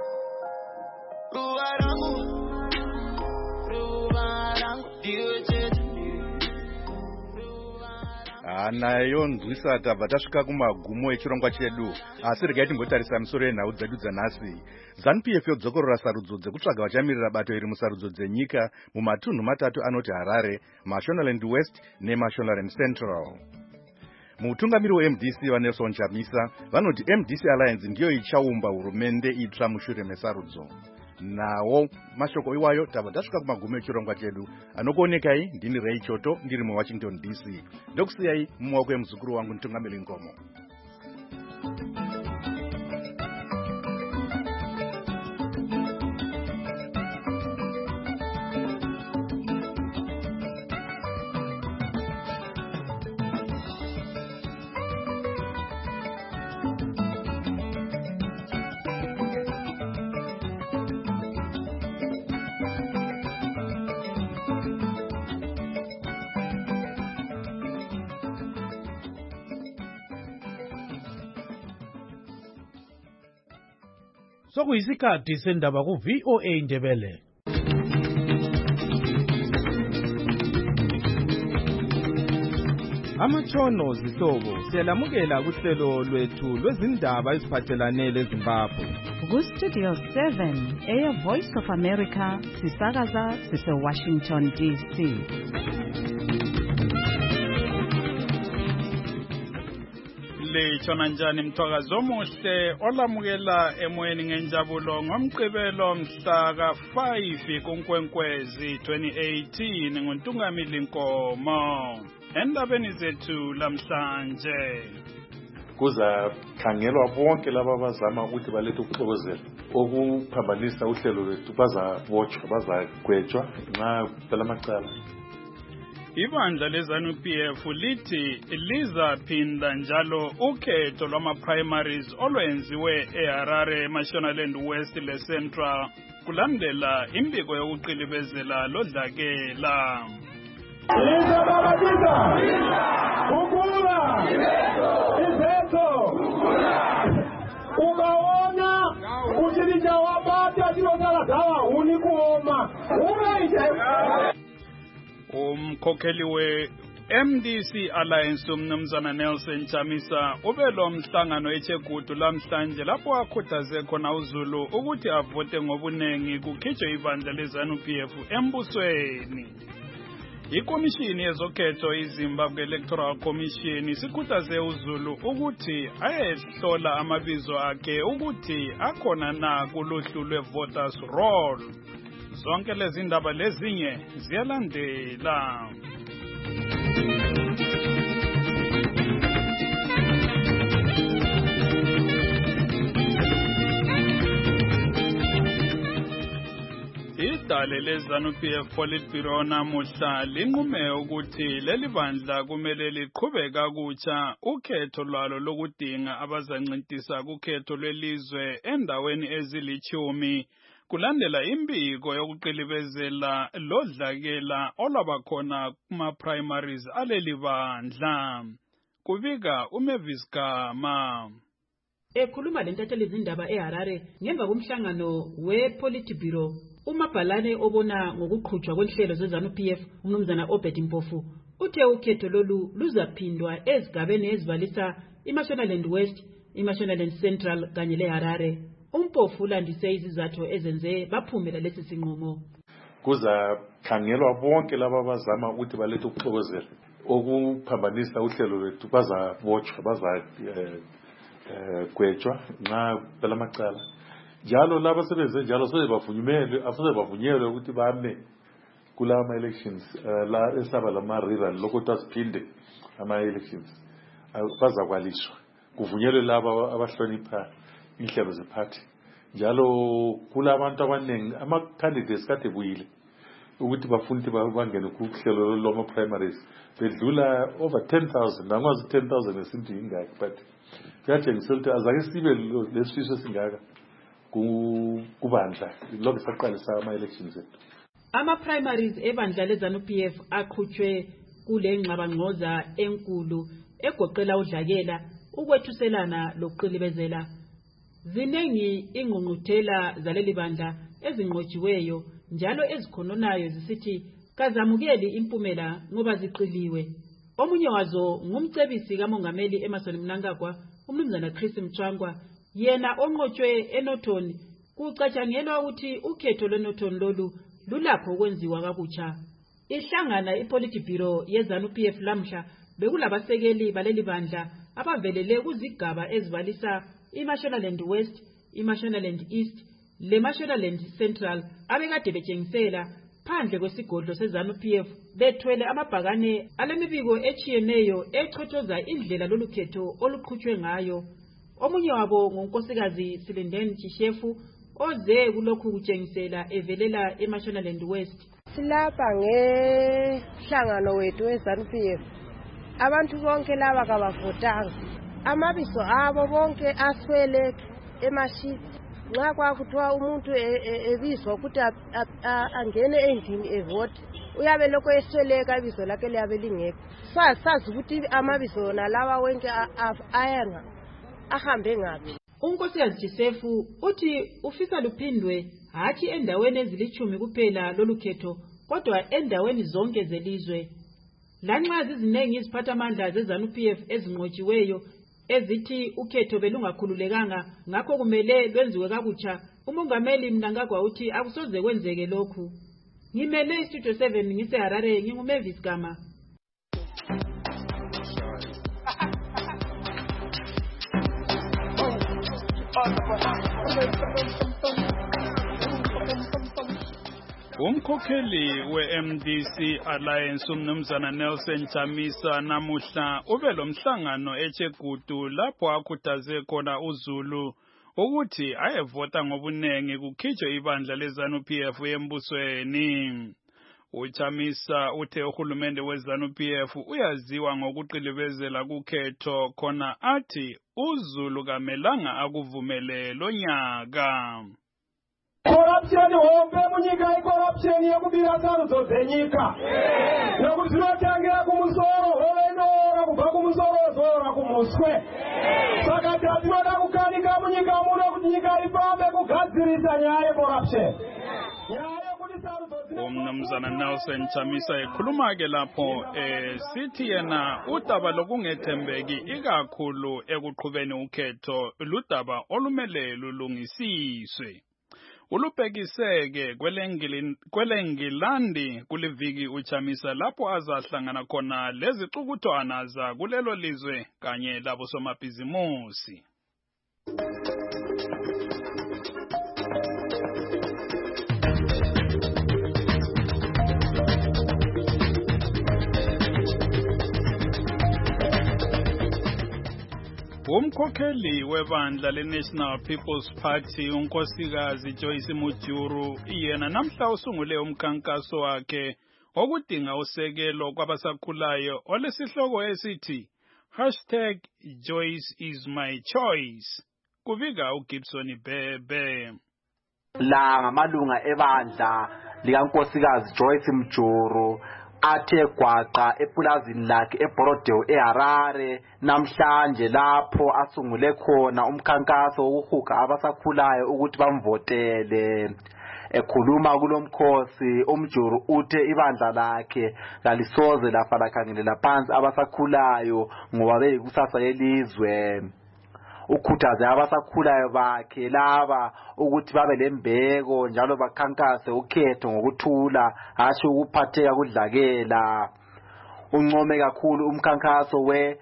Nayo ndwisa tabva tasvika kumagumo echirongwa chedu, asi regai timbotarisa misoro yenhau dzedu dzanhasi. ZANU-PF yodzokorora sarudzo dzekutsvaga vachamirira bato iri musarudzo dzenyika mumatunhu matatu anoti Harare, Mashonaland West neMashonaland Central. Mutungamiri weMDC vaNelson Chamisa vanoti MDC Alliance ndiyo ichaumba hurumende itsva mushure mesarudzo. Nawo mashoko iwayo tabva tasvika kumagumo echirongwa chedu. Anokuonekai ndini Ray Choto ndiri muWashington DC. Ndokusiyai mumaoko emuzukuru wangu Ntungamiri Ngomo. Sokuyisikhathi sendaba ku VOA Indebele. Amatshono zihlobo siyalamukela kuhlelo lwethu lwezindaba eziphathelane leZimbabwe. Ku-Studio 7 eya Voice of America sisakaza sise-Washington DC. Litshona njani mthwakazi omuhle olamukela emoyeni ngenjabulo ngomgqibelo mhla ka-5 kuNkwenkwezi 2018 nguNtungamili Nkomo. Endabeni zethu lamhlanje kuzakhangelwa bonke laba abazama ukuthi balethe ukuxokozela okuphambanisa uhlelo lwethu bazabotshwa bazagwetshwa nxa phela amacala. Ibandla leZANU-PF lithi lizaphinda njalo ukhetho lwama-primaries olwenziwe eHarare eMashonaland West leCentral kulandela imbiko yokuqilibezela lodlakela. Ukaona uchilicha wabati atilozala dawa unikuoma Umkhokheli we-MDC Alliance umnumzana Nelson Chamisa ubelo mhlangano eChegutu lamhlanje lapho akhuthaze khona uZulu ukuthi avote ngobunengi kukhitshwe ibandla leZANU-PF embusweni. Ikomishini yezokhetho iZimbabwe Electoral Commission isikhuthaze uZulu ukuthi ayehlola amabizo akhe ukuthi akhona na kuluhlu lwe-voters roll. Zonke lezi ndaba lezinye ziyalandela. Idale leZANU-PF Politburo namuhla linqume ukuthi leli bandla kumele liqhubeke kakutsha ukhetho lwalo lokudinga abazancintisa kukhetho lwelizwe endaweni ezili-10 kulandela imbiko yokuqilibezela lodlakela olwabakhona kuma-primaries aleli bandla. Kubika uMavis Gama. Ekhuluma lentatheli izindaba eHarare ngemva komhlangano wePolitburo, umabhalane obona ngokuqhutshwa kwenhlelo zeZANU-PF umnumzana Obed Mpofu uthe ukhetho lolu luzaphindwa ezigabeni ezibalisa iMashonaland West, iMashonaland Central kanye leHarare. Umpofu ulandise izizathu ezenze baphumela lesi sinqumo. Kuzakhangelwa bonke laba abazama ukuthi balethe ukuxokozela okuphambanisa uhlelo lwethu bazabotshwa bazagwetshwa nxa phela amacala. Njalo laba sebenze njalo bavunyelwe ukuthi bame kula ama-elections la esaba lama-rival lokuthi asiphinde ama-elections bazakwaliswa. Kuvunyelwe laba abahlonipha inhlelo zephathi. Njalo kula abantu abaningi ama-candidates kade buyile ukuthi bafuna bangene kuhlelo lwama-primaries bedlula over 10,000 nangwazi 10,000 esintu ingaki but kuyatshengisa ukuthi azake sibe lesifiso esingaka kubandla lokho saqalisa ama-elections ethu. Ama-primaries ebandla leZANU-PF aqhutshwe kule ngxabangxoza enkulu egoqela udlakela ukwethuselana lokuqilibezela. Ziningi ingqungquthela zaleli bandla ezinqotshiweyo njalo ezikhononayo zisithi kazamukeli impumela ngoba ziqiliwe. Omunye wazo ngumcebisi kamongameli Emmerson Mnangagwa umnumzana Chris Mchangwa, yena onqotshwe eNorton. Kucatshangelwa ukuthi ukhetho lweNorton lolu lulapho ukwenziwa kakutsha. Ihlangana iPolitburo yeZANU-PF lamhla bekulabasekeli baleli bandla abavelele kuzigaba ezibalisa iMashonaland West, iMashonaland East, leMashonaland Central abekade betshengisela phandle kwesigodlo seZANU-PF bethwele amabhakane alemibiko etshiyeneyo echothoza indlela lolukhetho oluqhutshwe ngayo. Omunye wabo ngunkosikazi Silindeni Chishefu oze kulokhu kutshengisela evelela eMashonaland West. Silapha ngehlangano wethu weZANU-PF. Abantu bonke laba kabavotanga. Amabizo abo bonke aswele emashiti. Nxa kwakuthiwa umuntu ebizwa ukuthi angene endlini evote uyabe lokho esweleka ibizo lakhe liyabe lingekho. Sazi ukuthi amabizo nalawa wonke ayenga ahambe ngapi. unkosikazi Jisefu uthi ufisa luphindwe hathi endaweni ezilithumi kuphela lolukhetho kodwa endaweni zonke zelizwe. Lanxa zizinengi iziphathamandla zeZANU-PF ezinqotshiweyo ezithi ukhetho belungakhululekanga ngakho kumele lwenziwe kabutsha, umongameli Mnangagwa uthi akusoze kwenzeke lokhu. Ngimele iStudio 7 ngiseHarare, nginguMavis Gama. Umkhokheli we-MDC Alliance umnumzana Nelson Chamisa namuhla ube lomhlangano eChegutu lapho akhuthaze khona uZulu ukuthi ayevota ngobunengi kukhitshwe ibandla leZANU-PF embusweni. UChamisa uthe uhulumende weZANU-PF uyaziwa ngokuqilibezela kukhetho khona athi uZulu kamelanga akuvumele lo nyaka. Corruption hombe munyika corruption yekubira sarudzo zenyika. Nokuti tinotangira kumusoro holenora kubva kumusoro zora kumuswe. Saka tinoda kukanika munyika muno kuti nyika ifambe kugadzirisa nyaya yecorruption. Umnumzana Nelson Chamisa ekhuluma-ke lapho sithi yena udaba lokungethembeki ikakhulu ekuqhubeni ukhetho ludaba olumele lulungisiswe. Ulubhekiseke kwelengilandi kuliviki uChamisa lapho azahlangana khona lezicukuthwana za kulelo lizwe kanye labo somabhizimusi. Umkhokheli webandla leNational People's Party unkosikazi Joyce Mujuru yena namhla usungule umkhankaso wakhe okudinga usekelo kwabasakhulayo olesihloko esithi #JoyceIsMyChoice. Kubika uGibson Bebe. La ngamalunga ebandla likankosikazi Joyce Mujuru athe gwaqa epulazini lakhe eBorodeo eHarare namhlanje lapho asungule khona umkhankaso wokuhuga abasakhulayo ukuthi bamvotele. Ekhuluma kulomkhosi uMjuru uthe ibandla lakhe kalisoze lafa lakhangelela phansi abasakhulayo ngoba beyikusasa yelizwe. Ukhuthaze abasakhulayo bakhe laba ukuthi babe lembeko njalo bakhankase ukhetho ngokuthula hashi ukuphatheka kudlakela. Uncome kakhulu umkhankaso we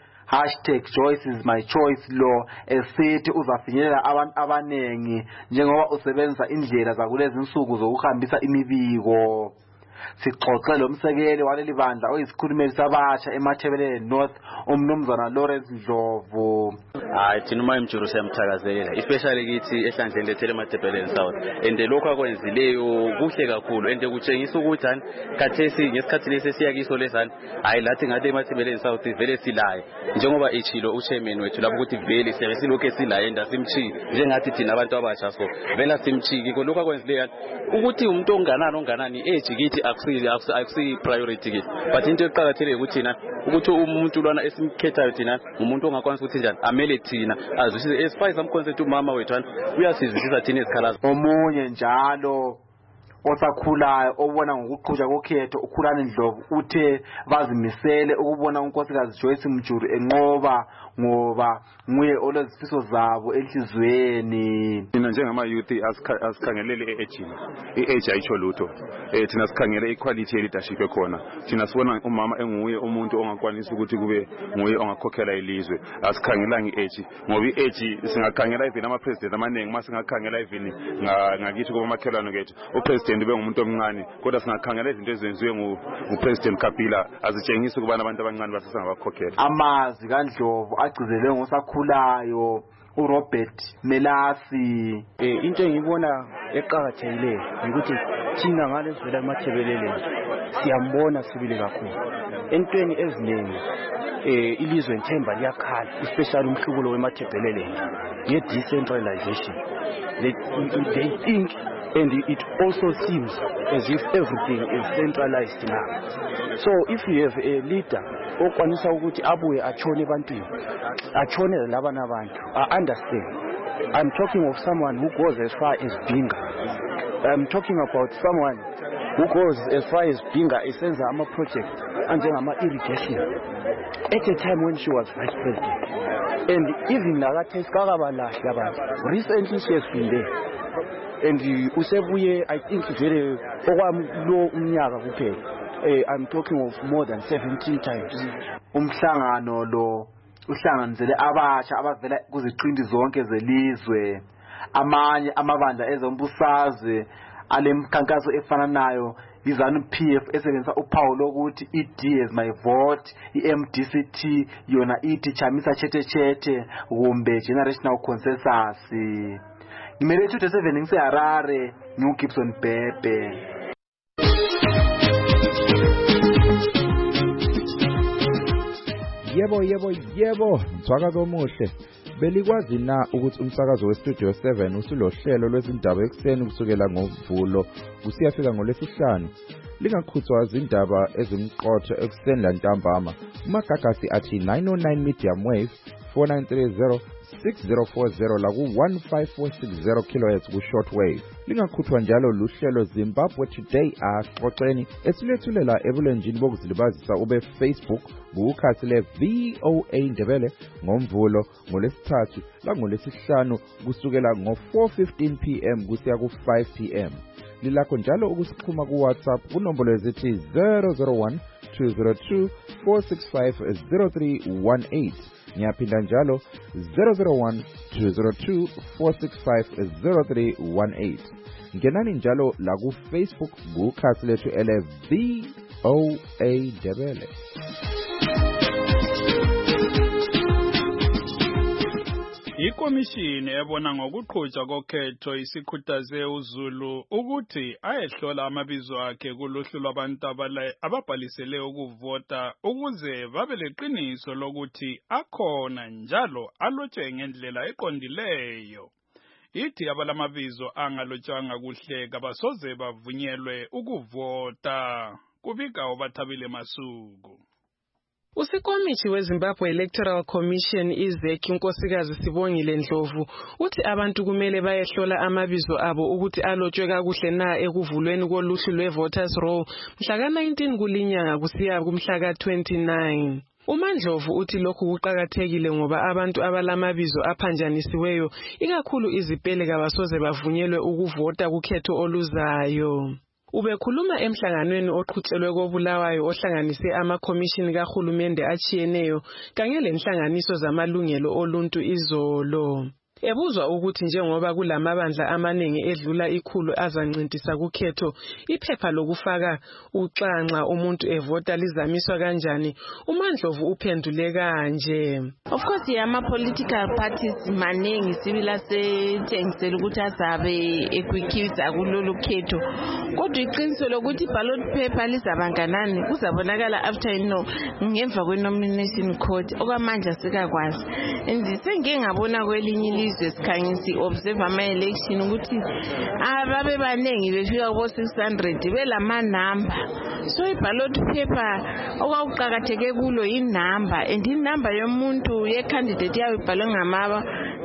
#JoyceIsMyChoice lo esithi uzafinyelela abantu abanengi njengoba usebenzisa indlela zakulezi insuku zokuhambisa imibiko. Sixoxe lomsekeli waleli bandla oyisikhulumeli sabasha eMathebeleni North umnumzana Lawrence Ndlovu. Thina uMjuru siyamthakazelela especially kithi ehlandleni lethele eMathebeleni South and lokho akwenzileyo kuhle kakhulu and kutshengisa ukuthi khathesi ngesikhathi lesi siyakiso lesana hayi lathi ngathi eMathebeleni South vele silaye njengoba ichilo uchairman wethu lapho ukuthi vele silokho esilaye ndasimchi njengathi thina abantu abasha so vela simchiki lokho akwenzileyo ukuthi umuntu onganani age kithi akusi priority kithi but into eqhakathekile ukuthi thina ukuthi umuntu lwana esimkhethayo thina umuntu ongakwanisa ukuthi njani amele thina azwisise as far as I'm concerned umama wethu uyasizwisisa thina ezikhalazo. Omunye njalo osakhulayo obona ngokuqhubeka kokhetho ukhulani Ndlovu uthe bazimisele ukubona unkosikazi Joyce Mujuru enqoba ngoba nguye olezifiso zabo enhlizweni. Mina njengama youth asikhangelele i-age ayitsho lutho. Thina sikhangele equality leadership ekhona. Thina sibona umama enguye umuntu ongakwanisa ukuthi kube nguye ongakhokhela ilizwe. Asikhangela nge-age ngoba i-age singakhangela even ama president amaningi mase singakhangela even ngakithi kuba makhelwane kethu. Upresident ube ngumuntu omncane kodwa singakhangela izinto ezenziwe ngupresident Kabila azitshengisa ukubana abantu abancane basasengabakhokhela. Amazi kaNdlovu agcizelwe ngosakhulayo uRobert Melasi. Into engibona eqhakathekileyo ukuthi thina ngalezwela eMathebeleni siyambona sibile kakhulu entweni eziningi. Ilizwe nthemba liyakhala especially umhlubulo weMathebeleni nge-decentralization. They think and it also seems as if everything is centralized now. So if you have a leader okwanisa ukuthi abuye achone ebantwini achone labana abantu understand I'm talking of someone who goes as far as Binga. I'm talking about someone who goes as far as Binga esenza ama-project anjengama-irrigation at a time when she was vice president. And even nakathesi kakabalahle abantu. Recently she has been there. And usebuye, I think vele okwamlo umnyaka kuphela. I'm talking of more than 17 times. Umhlangano lo uhlanganisele abasha abavela kuziqindi zonke zelizwe. Amanye amabandla ezombusazwe alemkhankaso efananayo iZANU-PF esebenzisa uphawu lokuthi iD as my vote, iMDCT yona ithi chamisa chethe kumbe generational consensus. Ngimele 27 ngiseHarare ngiuGibson Bhebhe. Yebo, mthwakazi omuhle. Belikwazi na ukuthi umsakazo weStudio 7 usulohlelo lwezindaba ekseni kusukela ngoMvulo kusiyafika ngoLwesihlanu. Lingakhuthwa izindaba ezimqotho ekseni lantambama. Umagagasi athi 909 medium wave 4930 6040 la ku-15460 kHz ku-shortwave. Lingakhuthwa njalo luhlelo Zimbabwe Today axoxeni esilethulela ebulenjini bokuzilibazisa ube Facebook bukhasi le-VOA Ndebele ngoMvulo ngoLwesithathu langoLwesihlanu kusukela ngo-4:15 PM kusiya ku-5 PM. Lilakho njalo ukusixhuma ku-WhatsApp kunombolo ezithi 001 202 465 0318. Ngiyaphinda njalo 001 202 465 0318. Ngenani njalo la ku Facebook kukhasi lethu ele-VOA Ndebele. Ikomishini ebona ngokuqhutshwa kokhetho isikhuthaze uZulu ukuthi ayehlola amabizo akhe kuluhlu lwabantu ababhalisele ukuvota ukuze babe leqiniso lokuthi akhona njalo alotshwe ngendlela eqondileyo. Ithi abalamabizo angalotshwanga kuhle kabasoze bavunyelwe ukuvota. Kubika uBathabile Masuku. Usikomithi weZimbabwe Electoral Commission iZEC unkosikazi Sibongile Ndlovu uthi abantu kumele bayehlola amabizo abo ukuthi alotshwe kakuhle na ekuvulweni koluhlu lwevoters roll mhla ka-19 kulinyanga kusiya kumhla ka-29. uMandlovu uthi lokhu kuqakathekile ngoba abantu abalamabizo aphanjanisiweyo ikakhulu izipele kabasoze bavunyelwe ukuvota kukhetho oluzayo. Ubekhuluma emhlanganweni oqhutshelwe koBulawayo ohlanganise amakhomishini kahulumende achiyeneyo kanye lenhlanganiso zamalungelo oluntu izolo. Ebuzwa ukuthi njengoba kulamabandla amaningi edlula 100 azancintisa kukhetho, iphepha lokufaka uxanxa umuntu evota lizamiswa kanjani, uMandlovu uphendule kanje. Of course ama-political parties maningi sibila setshengisela ukuthi azabe ekwikhitha kulolu khetho. Kodwa iqiniso lokuthi ballot paper lizabanganani kuzabonakala after ngemva kwe-nomination court okwamanje sikakwazi. Sengike ngabona kwelinye izwe sikhangisi observe ama-election ukuthi ababe baningi befika kubo 600 belama number. So i-ballot paper okwaqhakatheke kulo inumber and inumber yomuntu ye-candidate yayo ibhalwe ngamaba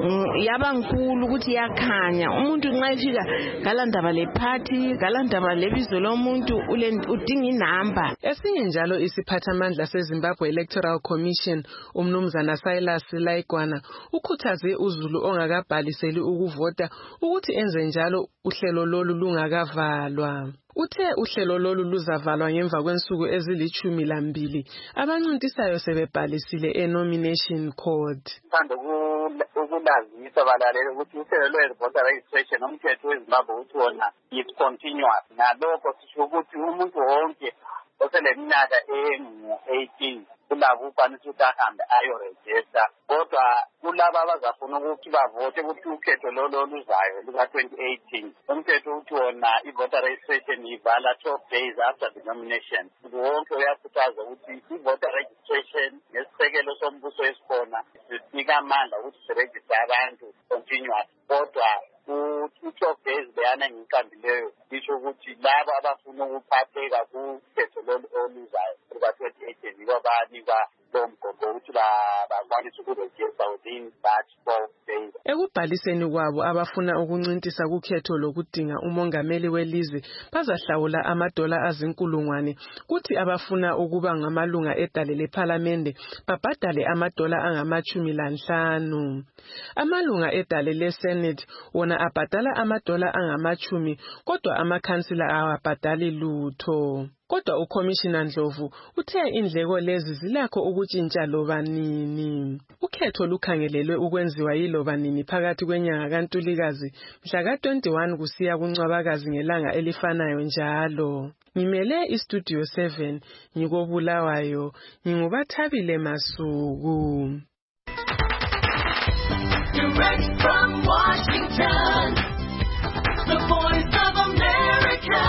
yaba nkulu ukuthi yakhanya umuntu nxa efika galandaba le-party galandaba lebizo lomuntu udinga inumber. Esinye njalo isiphathamandla seZimbabwe Electoral Commission umnumzana Silas Laikwana ukhuthaze uZulu ongakabhaliseli ukuvota ukuthi enze njalo uhlelo lolu lungakavalwa. Uthe uhlelo lolu luzavalwa ngemva kwensuku ezili12 abancintisayo sebebhalisile e-nomination court. Ukulazisa balalele ukuthi uhlelo lwe-voter registration umthetho weZimbabwe uthi wona is continuous. Ngalokho sisho ukuthi umuntu wonke oseleminyaka engu-18 kulabo ukwanisa ukuthi ahambe ayorejista. Kodwa kulaba abazafuna ukuthi bavote ukuthi ukhetho lolo luzayo luka-2018 umthetho uthi wona i-voter registration ivala 12 days after the nomination. Wonke uyakhuthaza ukuthi i-voter registration ngesisekelo sombuso esikhona sinika amandla ukuthi sirejiste abantu continuous. Kodwa ku-12 days leyana ngiyiqambileyo isho ukuthi labo abafuna ukuphatheka kukhetho lolu oluzayo luka-2018 yibo banikwa lo mgogo ukuthi bakwanise ukurejista within that 12 days Ekubhaliseni kwabo abafuna ukuncintisa kukhetho lokudinga umongameli welizwe bazahlawula $1 azinkulungwane kuthi abafuna ukuba ngamalunga edale lephalamende babhadale $50. Amalunga edale leSenate wona abhadala $10 kodwa amakhansila awabhadali lutho. Kodwa uCommissioner Ndlovu uthe indleko lezi zilakho ukutshintsha loba nini. Ukhetho lukhangelelwe ukwenziwa yiloba nini phakathi kwenyanga kaNtulikazi mhla ka-21 kusiya kuNcwabakazi ngelanga elifanayo njalo. Ngimele iStudio 7 ngikobulawayo ngingubathabile Masuku. Direct from Washington, the Voice of America.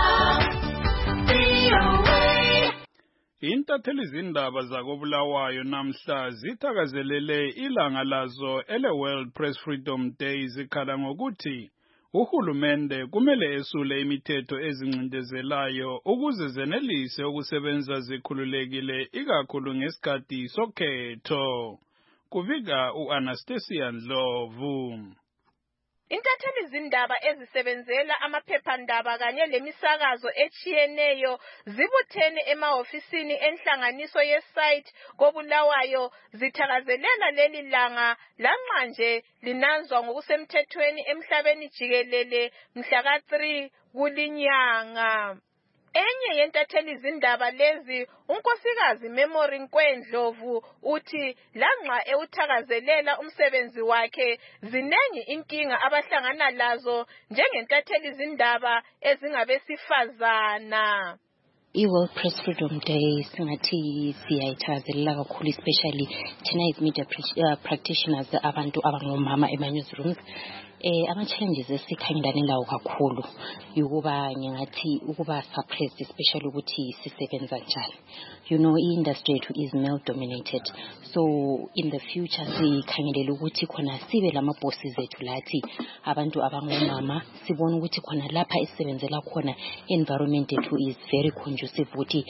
Intatheli zindaba zakobulawayo namhla zithakazelele ilanga lazo ele-World Press Freedom Day zikhala ngokuthi uhulumende kumele esule imithetho ezincindezelayo ukuze zenelise ukusebenza zikhululekile ikakhulu ngesikhathi sokhetho. Kuvika u-Anastasia Ndlovu. Intatheli zindaba ezisebenzela amaphephandaba kanye lemisakazo echiyeneyo zibuthene emahofisini enhlanganiso yesite kobulawayo zithakazelela leli langa lanxa linanzwa ngokusemthethweni emhlabeni jikelele mhla ka-3 kulinyanga. Enye yentatheli zindaba lezi unkosikazi Memory Nkwendlovu uthi lanxa ewuthakazelela umsebenzi wakhe zinengi inkinga abahlangana lazo njengentatheli zindaba ezingabesifazana. I-World Press Freedom Day singathi siyayithakazelela kakhulu especially thina as media practitioners abantu abangomama ema-newsrooms. Ama-challenges esikhangelane lawo kakhulu yukuba ngingathi ukuba suppressed especially ukuthi sisebenza njani. You know, i-industry yethu is male dominated, so in the future sikhangelele ukuthi khona sibe lama-bosses ethu lathi abantu abangomama sibone ukuthi khona lapha esisebenzela khona environment yethu is very conducive ukuthi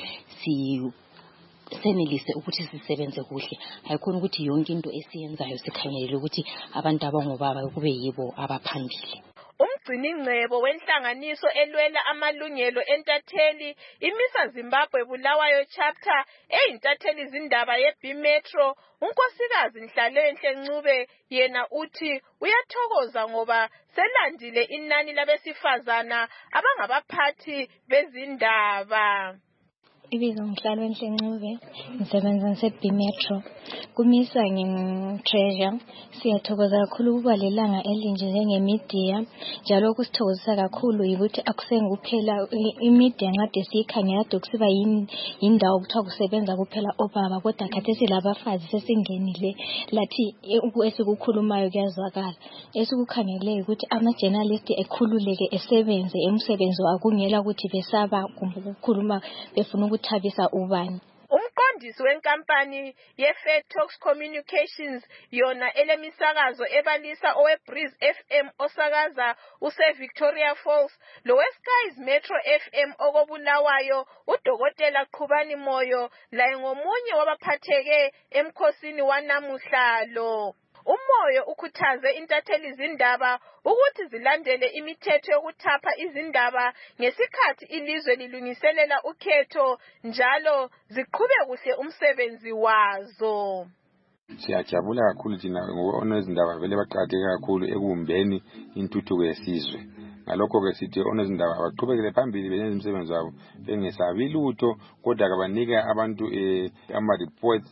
senelise ukuthi sisebenze kuhle. Hayikhona ukuthi yonke into esiyenzayo sikhangelele ukuthi abantu abangobaba kube yibo abaphambili. Umgciningcebo wenhlanganiso elwela amalungelo entatheli imisa Zimbabwe Bulawayo chapter eyintatheli zindaba ye-B Metro unkosikazi Nhlalonhle Ncube yena uthi uyathokoza ngoba selandile inani labesifazana abangabaphathi bezindaba. Ibizo Nhlalonhle Ncube ngisebenza nase-B Metro kumisa ngi-treasure. Siyathokoza kakhulu ukuba lelanga elinje njenge-media njalo kusithokozisa kakhulu ukuthi akusengikuphela i-media ngade siyikhangela kade kusiba yindawo kuthiwa kusebenza kuphela obaba kodwa khathesi labafazi sesingenile lathi esikukhulumayo kuyazwakala. Esikukhangeleyo ukuthi ama-journalist ekhululeke esebenze emsebenzi akungela ukuthi besaba kumbe ukukhuluma befuna ukuthabisa ubani. Umqondisi wenkampani ye-Fair Talks Communications yona elemisakazo ebalisa owe-Breeze FM osakaza use-Victoria Falls lowe-Skies Metro FM okobulawayo uDokotela Qhubani Moyo laye ngomunye wabaphatheke emkhosini wanamuhla lo. Umoyo ukhuthaze intatheli zindaba ukuthi zilandele imithetho yokuthapha izindaba ngesikhathi ilizwe lilungiselela ukhetho njalo ziqhube kuhle umsebenzi wazo. Siyajabula kakhulu thina ngoba onezindaba vele baqhatheke kakhulu ekubumbeni intuthuko yesizwe. Ngalokho ke sithi onezindaba abaqhubekele phambili benze umsebenzi wabo bengesabi lutho kodwa kabanika abantu ama-reports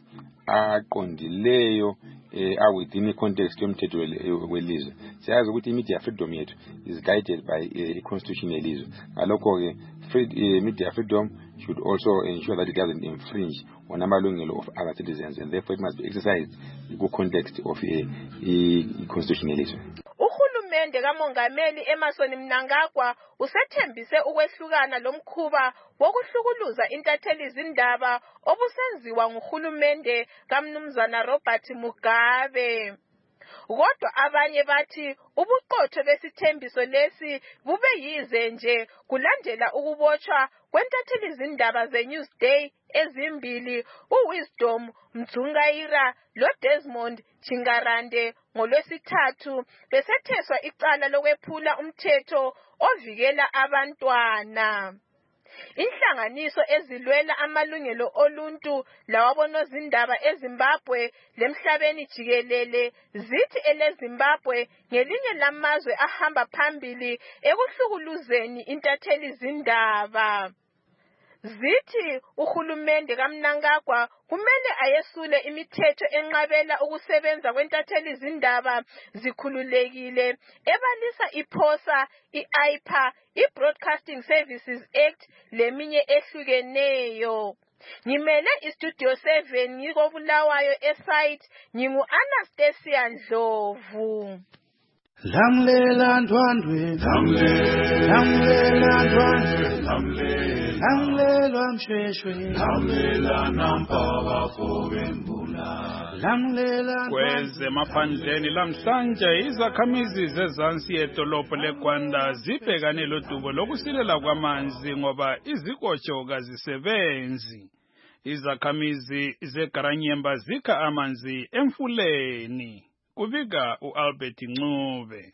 aqondileyo within the context yomthetho welizwe. Siyazi ukuthi i-media freedom yethu is guided by i-constitution yelizwe. Ngalokho ke media freedom should also ensure that it doesn't infringe on amalungelo of other citizens and therefore it must be exercised in the context of i-constitution yelizwe. Uhulumende kamongameli Emmerson Mnangagwa usethembise ukwehlukana lomkhuba wokuhlukuluza intatheli zindaba obusenziwa nguhulumende kaMnumzana Robert Mugabe. Kodwa abanye bathi ubuqotho besithembiso lesi bube yize nje kulandela ukubotshwa kwentathelizindaba zeNewsday ezimbili uWisdom Mdzungayira loDesmond Chingarande ngoLwesithathu besetheswa icala lokwephula umthetho ovikela abantwana. Inhlanganiso ezilwela amalungelo oluntu lawabonozindaba eZimbabwe lemhlabeni jikelele zithi eleZimbabwe ngelinye lamazwe ahamba phambili ekuhlukuluzeni intathelizindaba. Zithi uhulumende kaMnangagwa kumele ayesule imithetho enqabela ukusebenza kwentathelizindaba zikhululekile ebalisa iPhosa, iAIPA, iBroadcasting Services Act leminye ehlukeneyo. Ngimele iStudio 7 ngikobulawayo esite ngingu-Anastasia Ndlovu. Lamlela ndwandwe, lamlela ndwandwe, lamlela mshweshwe, lamlela nampaba fobembula, lamlela kwezemaphandleni lamhlanje izakhamizi zezansi yedolobho leGwanda zibhekane lodubo lokusilela kwamanzi ngoba izikotsho kazisebenzi. Izakhamizi zeGaranyemba zikha amanzi emfuleni. Kubika uAlbert Ncube.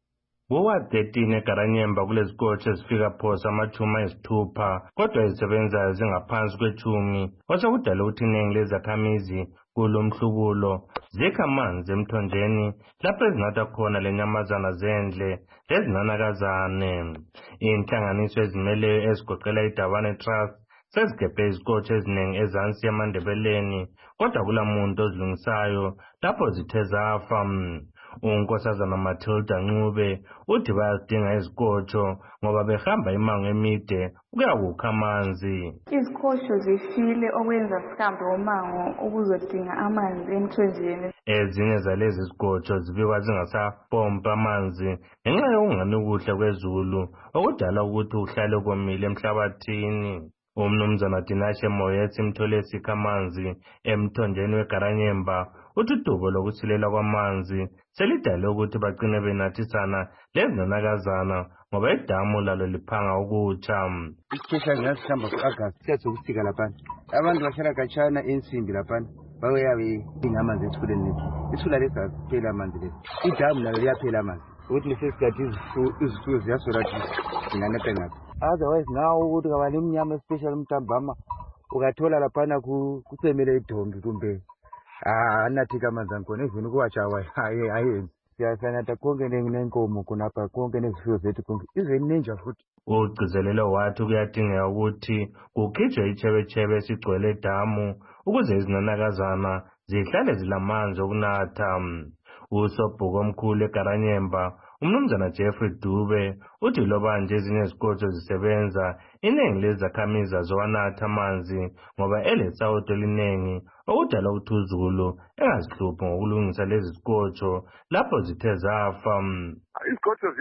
Ward 13 eGaranyemba kulezikotsho ezifika phosa amachumi ayisithupha kodwa izisebenzayo zingaphansi kwechumi osekudala ukuthi iningi lezakhamizi kulomhlubulo zikha amanzi emthonjeni lapho ezinatha khona lenyamazana zendle lezinanakazane. Inhlanganiso ezimeleyo ezigoqela iDavane Trust sezigebhe izikotsho eziningi ezansi yamandebeleni kodwa kulamuntu ozilungisayo lapho zithe zafa. uNkosazana Matilda Ncube uthi bayadinga izikotsho ngoba behamba imango emide ukuyakukha amanzi. Izikotsho zifile okwenza sihambe umango ukuzodinga amanzi emthonjeni. Ezinye zalezi zikotsho zibikwa zingasapompa amanzi ngenxa yokungani kuhle kwezulu okudala ukuthi uhlale komile emhlabathini. Umnumzana Dinashe Moyetsi imthole sikha amanzi emthonjeni weGaranyemba uthi udubo lokusilela kwamanzi selidale ukuthi bagcine benathisana lezinanakazana ngoba idamu lalo liphanga ukutsha. Isikhehla ngasihamba ku-August siyazokusika laphana abantu bahlala khatshana ensimbi laphana bayabe ingamanzi esifuleni lethu isifula lesi asiphela amanzi lesi idamu nalo liyaphela amanzi ukuthi lesesikhathi izifuyo ziyasola ukuthi zinganethe ngaphi. Otherwise now ukuthi kabali imnyama especially mntambama ukathola laphana kusemele idombi kumbe anathika amanzi ankhona even ukuwatshawa ayenzi. Siyasanatha konke nenkomo khonapha konke nezifuyo zethu konke even nenja futhi. Ugcizelelo wathi kuyadingeka ukuthi kukhitshwe ichebechebe esigcwele edamu ukuze izinanakazana zihlale zilamanzi okunatha. Usobhuko omkhulu eGaranyemba umnumzana Jeffrey Dube uthi loba nje ezinye izikotsho zisebenza iningi lezakhamizi azowanatha amanzi ngoba elesawudo eliningi okudala ukuthi uzulu engazihluphi ngokulungisa lezi zikotsho lapho zithe zafa. Izikotsho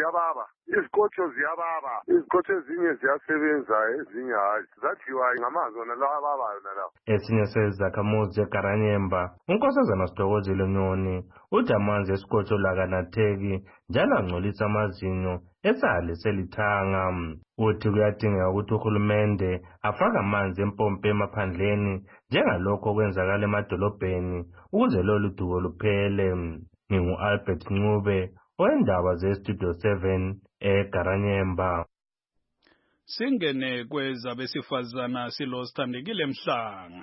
ziyababa izikotsho ezinye ziyasebenza ezinye hayi zathiwa ngamanzi wona lawa ababayo nalawo. Esinye sezakhamuzi zeGaranyemba uNkosazana Sithokozile Nyoni uthi amanzi esikotsho lakanatheki njalo angcolisa amazinyo esale selithanga. Uthi kuyadingeka ukuthi uhulumende afake amanzi empompi emaphandleni njengalokho okwenzakala emadolobheni ukuze lolu dubo luphele. Ngingu-Albert Ncube oyindaba zeStudio 7 eGaranyemba. Singene kwezabesifazana silo Sithandekile Mhlanga.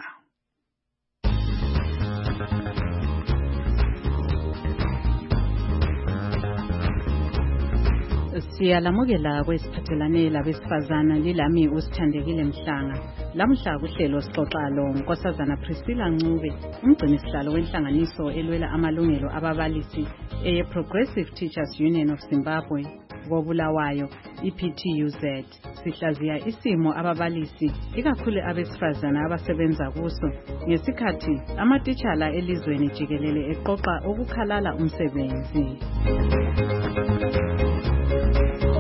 Siyalamukela kwesiphathelane labesifazana lilami uSithandekile Mhlanga. Lamhla kuhlelo sixoxa lo Nkosazana Priscilla Ncube, umgcinisihlalo wenhlanganiso elwela amalungelo ababalisi Progressive Teachers Union of Zimbabwe koBulawayo iPTUZ. Sihlaziya isimo ababalisi ikakhulu abesifazana abasebenza kuso ngesikhathi amatitshala elizweni jikelele eqoqa ukukhalala umsebenzi.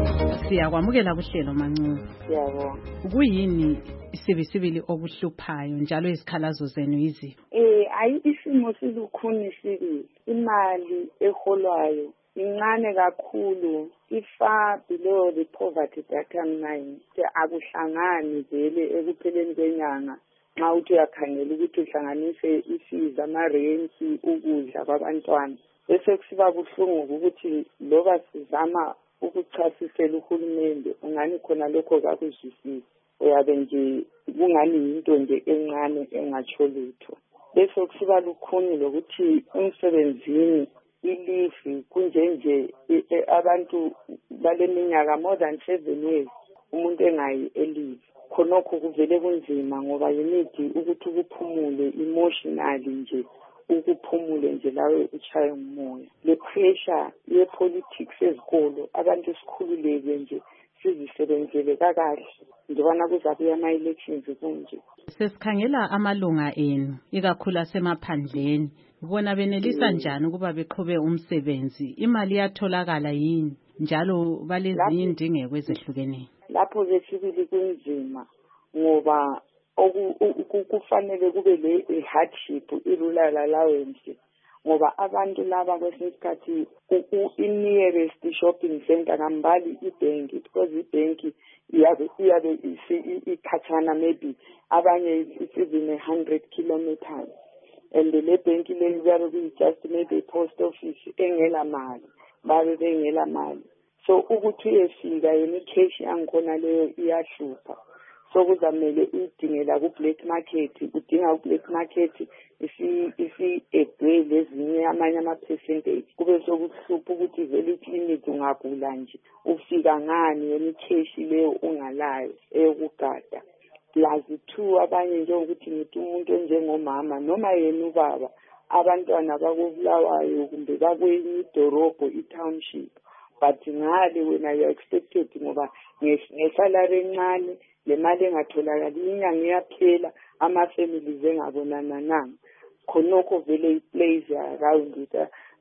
Siyakwamukela kuhlelo Mancube. Siyabonga. Kuyini isibisibili okuhluphayo njalo izikhalazo zenu yiziphi? Ayi isimo silukhuni sibili. Imali eholwayo incane kakhulu, far below the poverty bottom line. Akuhlangani vele ekupheleni kwenyanga nxa uthi uyakhangela ukuthi uhlanganise isiza, ama-renti, ukudla kwabantwana. Bese kusiba buhlungu ukuthi loba sizama ukuchasisela uhulumende ungani khona lokho kakuzwisisi. Uyabe nje kungani yinto nje encane engatsho lutho. Bese kusiba lukhuni lokuthi umsebenzini ilifi kunjenje abantu baleminyaka more than 7 years umuntu engayi elive. Khonokho kuvele kunzima ngoba yimidi ukuthi ukuphumule emotionally nje, ukuphumule nje lawe uchaye umoya. Le pressure ye politics ezikolo abantu sikhululeke nje sizisebenzele kakahle njengana kuzabuya ama-elections kunje. Sesikhangela amalunga enu ikakhulu asemaphandleni, bona benelisa njani ukuba beqhube umsebenzi? Imali iyatholakala yini njalo balezinye indingeko ezehlukeneyo? Lapho besibili kunzima ngoba kufanele kube le hardship, i-rural allowance, ngoba abantu laba kwesinye isikhathi i-nearest shopping center kambali ibhenki, because ibhenki iyabe ikhatshana, maybe abanye it's even 100 kilometers, and le bhenki le kuyabe just maybe post office engela mali, babe bengela mali. So ukuthi uyefika yena cash yangikhona leyo iyahlupha. So kuzamele udingela ku-black market, udinga ku-black market isi-edwe lezinye amanye ama-percentage. Kube sokuhlupha ukuthi vele iklinikhi ungagula nje ufika ngani yena cash leyo ungalayo eyokugada. Plus 2 abanye njengokuthi ngithi umuntu onjengomama noma yena ubaba, abantwana bakubulawayo kumbe bakwenye idorobho, i-township, but ngale wena you expected ngoba ngesalary encane le mali engatholakali inyanga iyaphela, ama-families engabonana nanga. Khonokho vele i-plays around with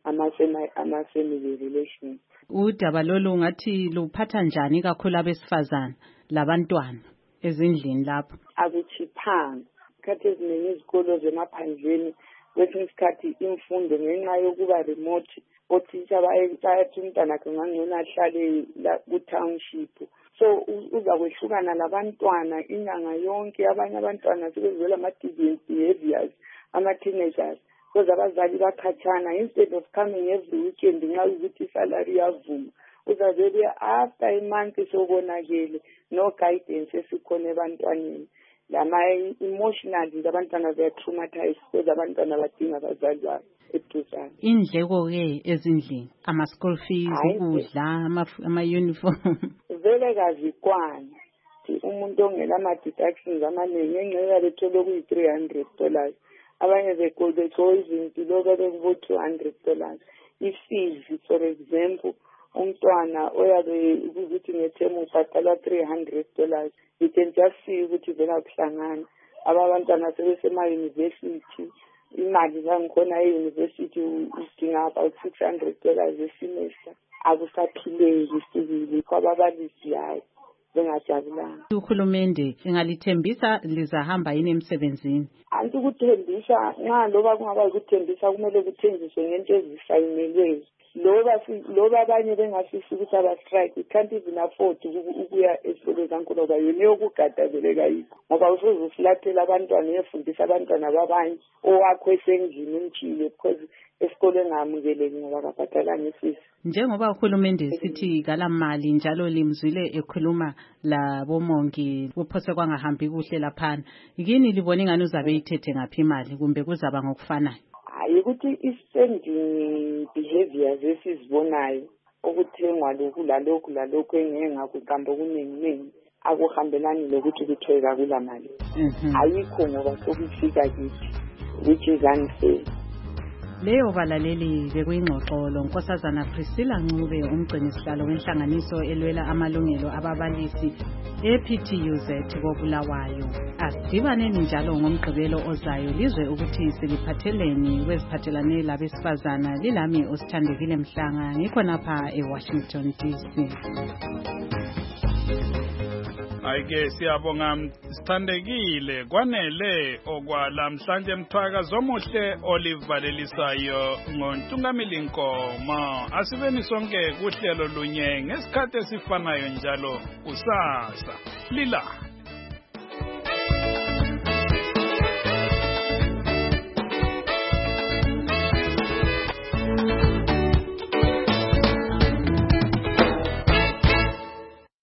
ama-family relations. Udaba lolu ngathi luphatha njani kakhulu abesifazana labantwana ezindlini lapho? Akuchiphanga. Isikhathi eziningi izikolo zemaphandleni kwesinye isikhathi imfundo ngenxa yokuba remote, othisha bayathi umntwana akhe ngangena ahlale ku-township. So uza kwehlukana labantwana inyanga yonke. Abanye abantwana sebezela ama-deviant behaviors, ama-teenagers, because abazali bakhatshana. Instead of coming every weekend nxa ukuthi isalary yavuma, uzavele after a month sobonakele no guidance esikhona ebantwaneni. Emotionally abantwana baya-traumatized because abantwana badinga abazali babo eduzane. Indleko-ke ezindlini, ama-school fees, ukudla, ama-uniform, vele kazikwana. Umuntu ongela ama-deductions amaningi engxenye bethole kuyi-$300, abanye begqoke izinto bekubo-$200. I-fees, for example, umntwana oyabe ukuthi ngethemu ubhadala $300, you can just see ukuthi vela kuhlangana. Abantwana sebesema-university, imali zangikhona e-university udinga about $600 esemester. Akusaphileki sibili kwababalisi hayi bengajabulanga. Uhulumende engalithembisa lizahamba yini emsebenzini? Anti ukuthembisa nxa loba kungaba ukuthembisa kumele kuthenjiswe ngento ezifayinelweyo. Loba abanye bengafisi ukuthi aba-strike, we can't even afford ukuya esikolo zankulu ngoba yona yokugadazele kayikho. Ngoba usuze ufulathela abantwana uyefundisa abantwana babanye owakho esendlini umtshile because esikolo engamukeleki ngoba kabhadalanga ifisi. Njengoba uhulumende sithi kala mali njalo limzwile ekhuluma labomongi kuphose kwangahambi kuhle laphana, yini libona ingane uzabe ithethe ngaphi imali kumbe kuzaba ngokufanayo? Hayi ukuthi i-spending behaviors esizibonayo ukuthengwa lokhu lalokhu engeke ngakuqamba okuningi akuhambelani lokuthi kutheka kula mali. Ayikho ngoba sokufika kithi, which is unfair. Leyo balaleli bekuyingxoxo loNkosazana Priscilla Ncube, umgcinisihlalo wenhlanganiso elwela amalungelo ababalisi ePTUZ koBulawayo. Asidibaneni njalo ngomgqibelo ozayo lizwe ukuthi siliphatheleni kweziphathelane labesifazana. Lilami Osithandekile Mhlanga, ngikhona lapha eWashington DC. Ayike siyabonga sithandekile kwanele okwalamhlanje mthwakazi omuhle olivalelisayo ngoNtungamili Nkomo. Asibeni sonke kuhlelo lunye ngesikhathi esifanayo njalo kusasa. Lila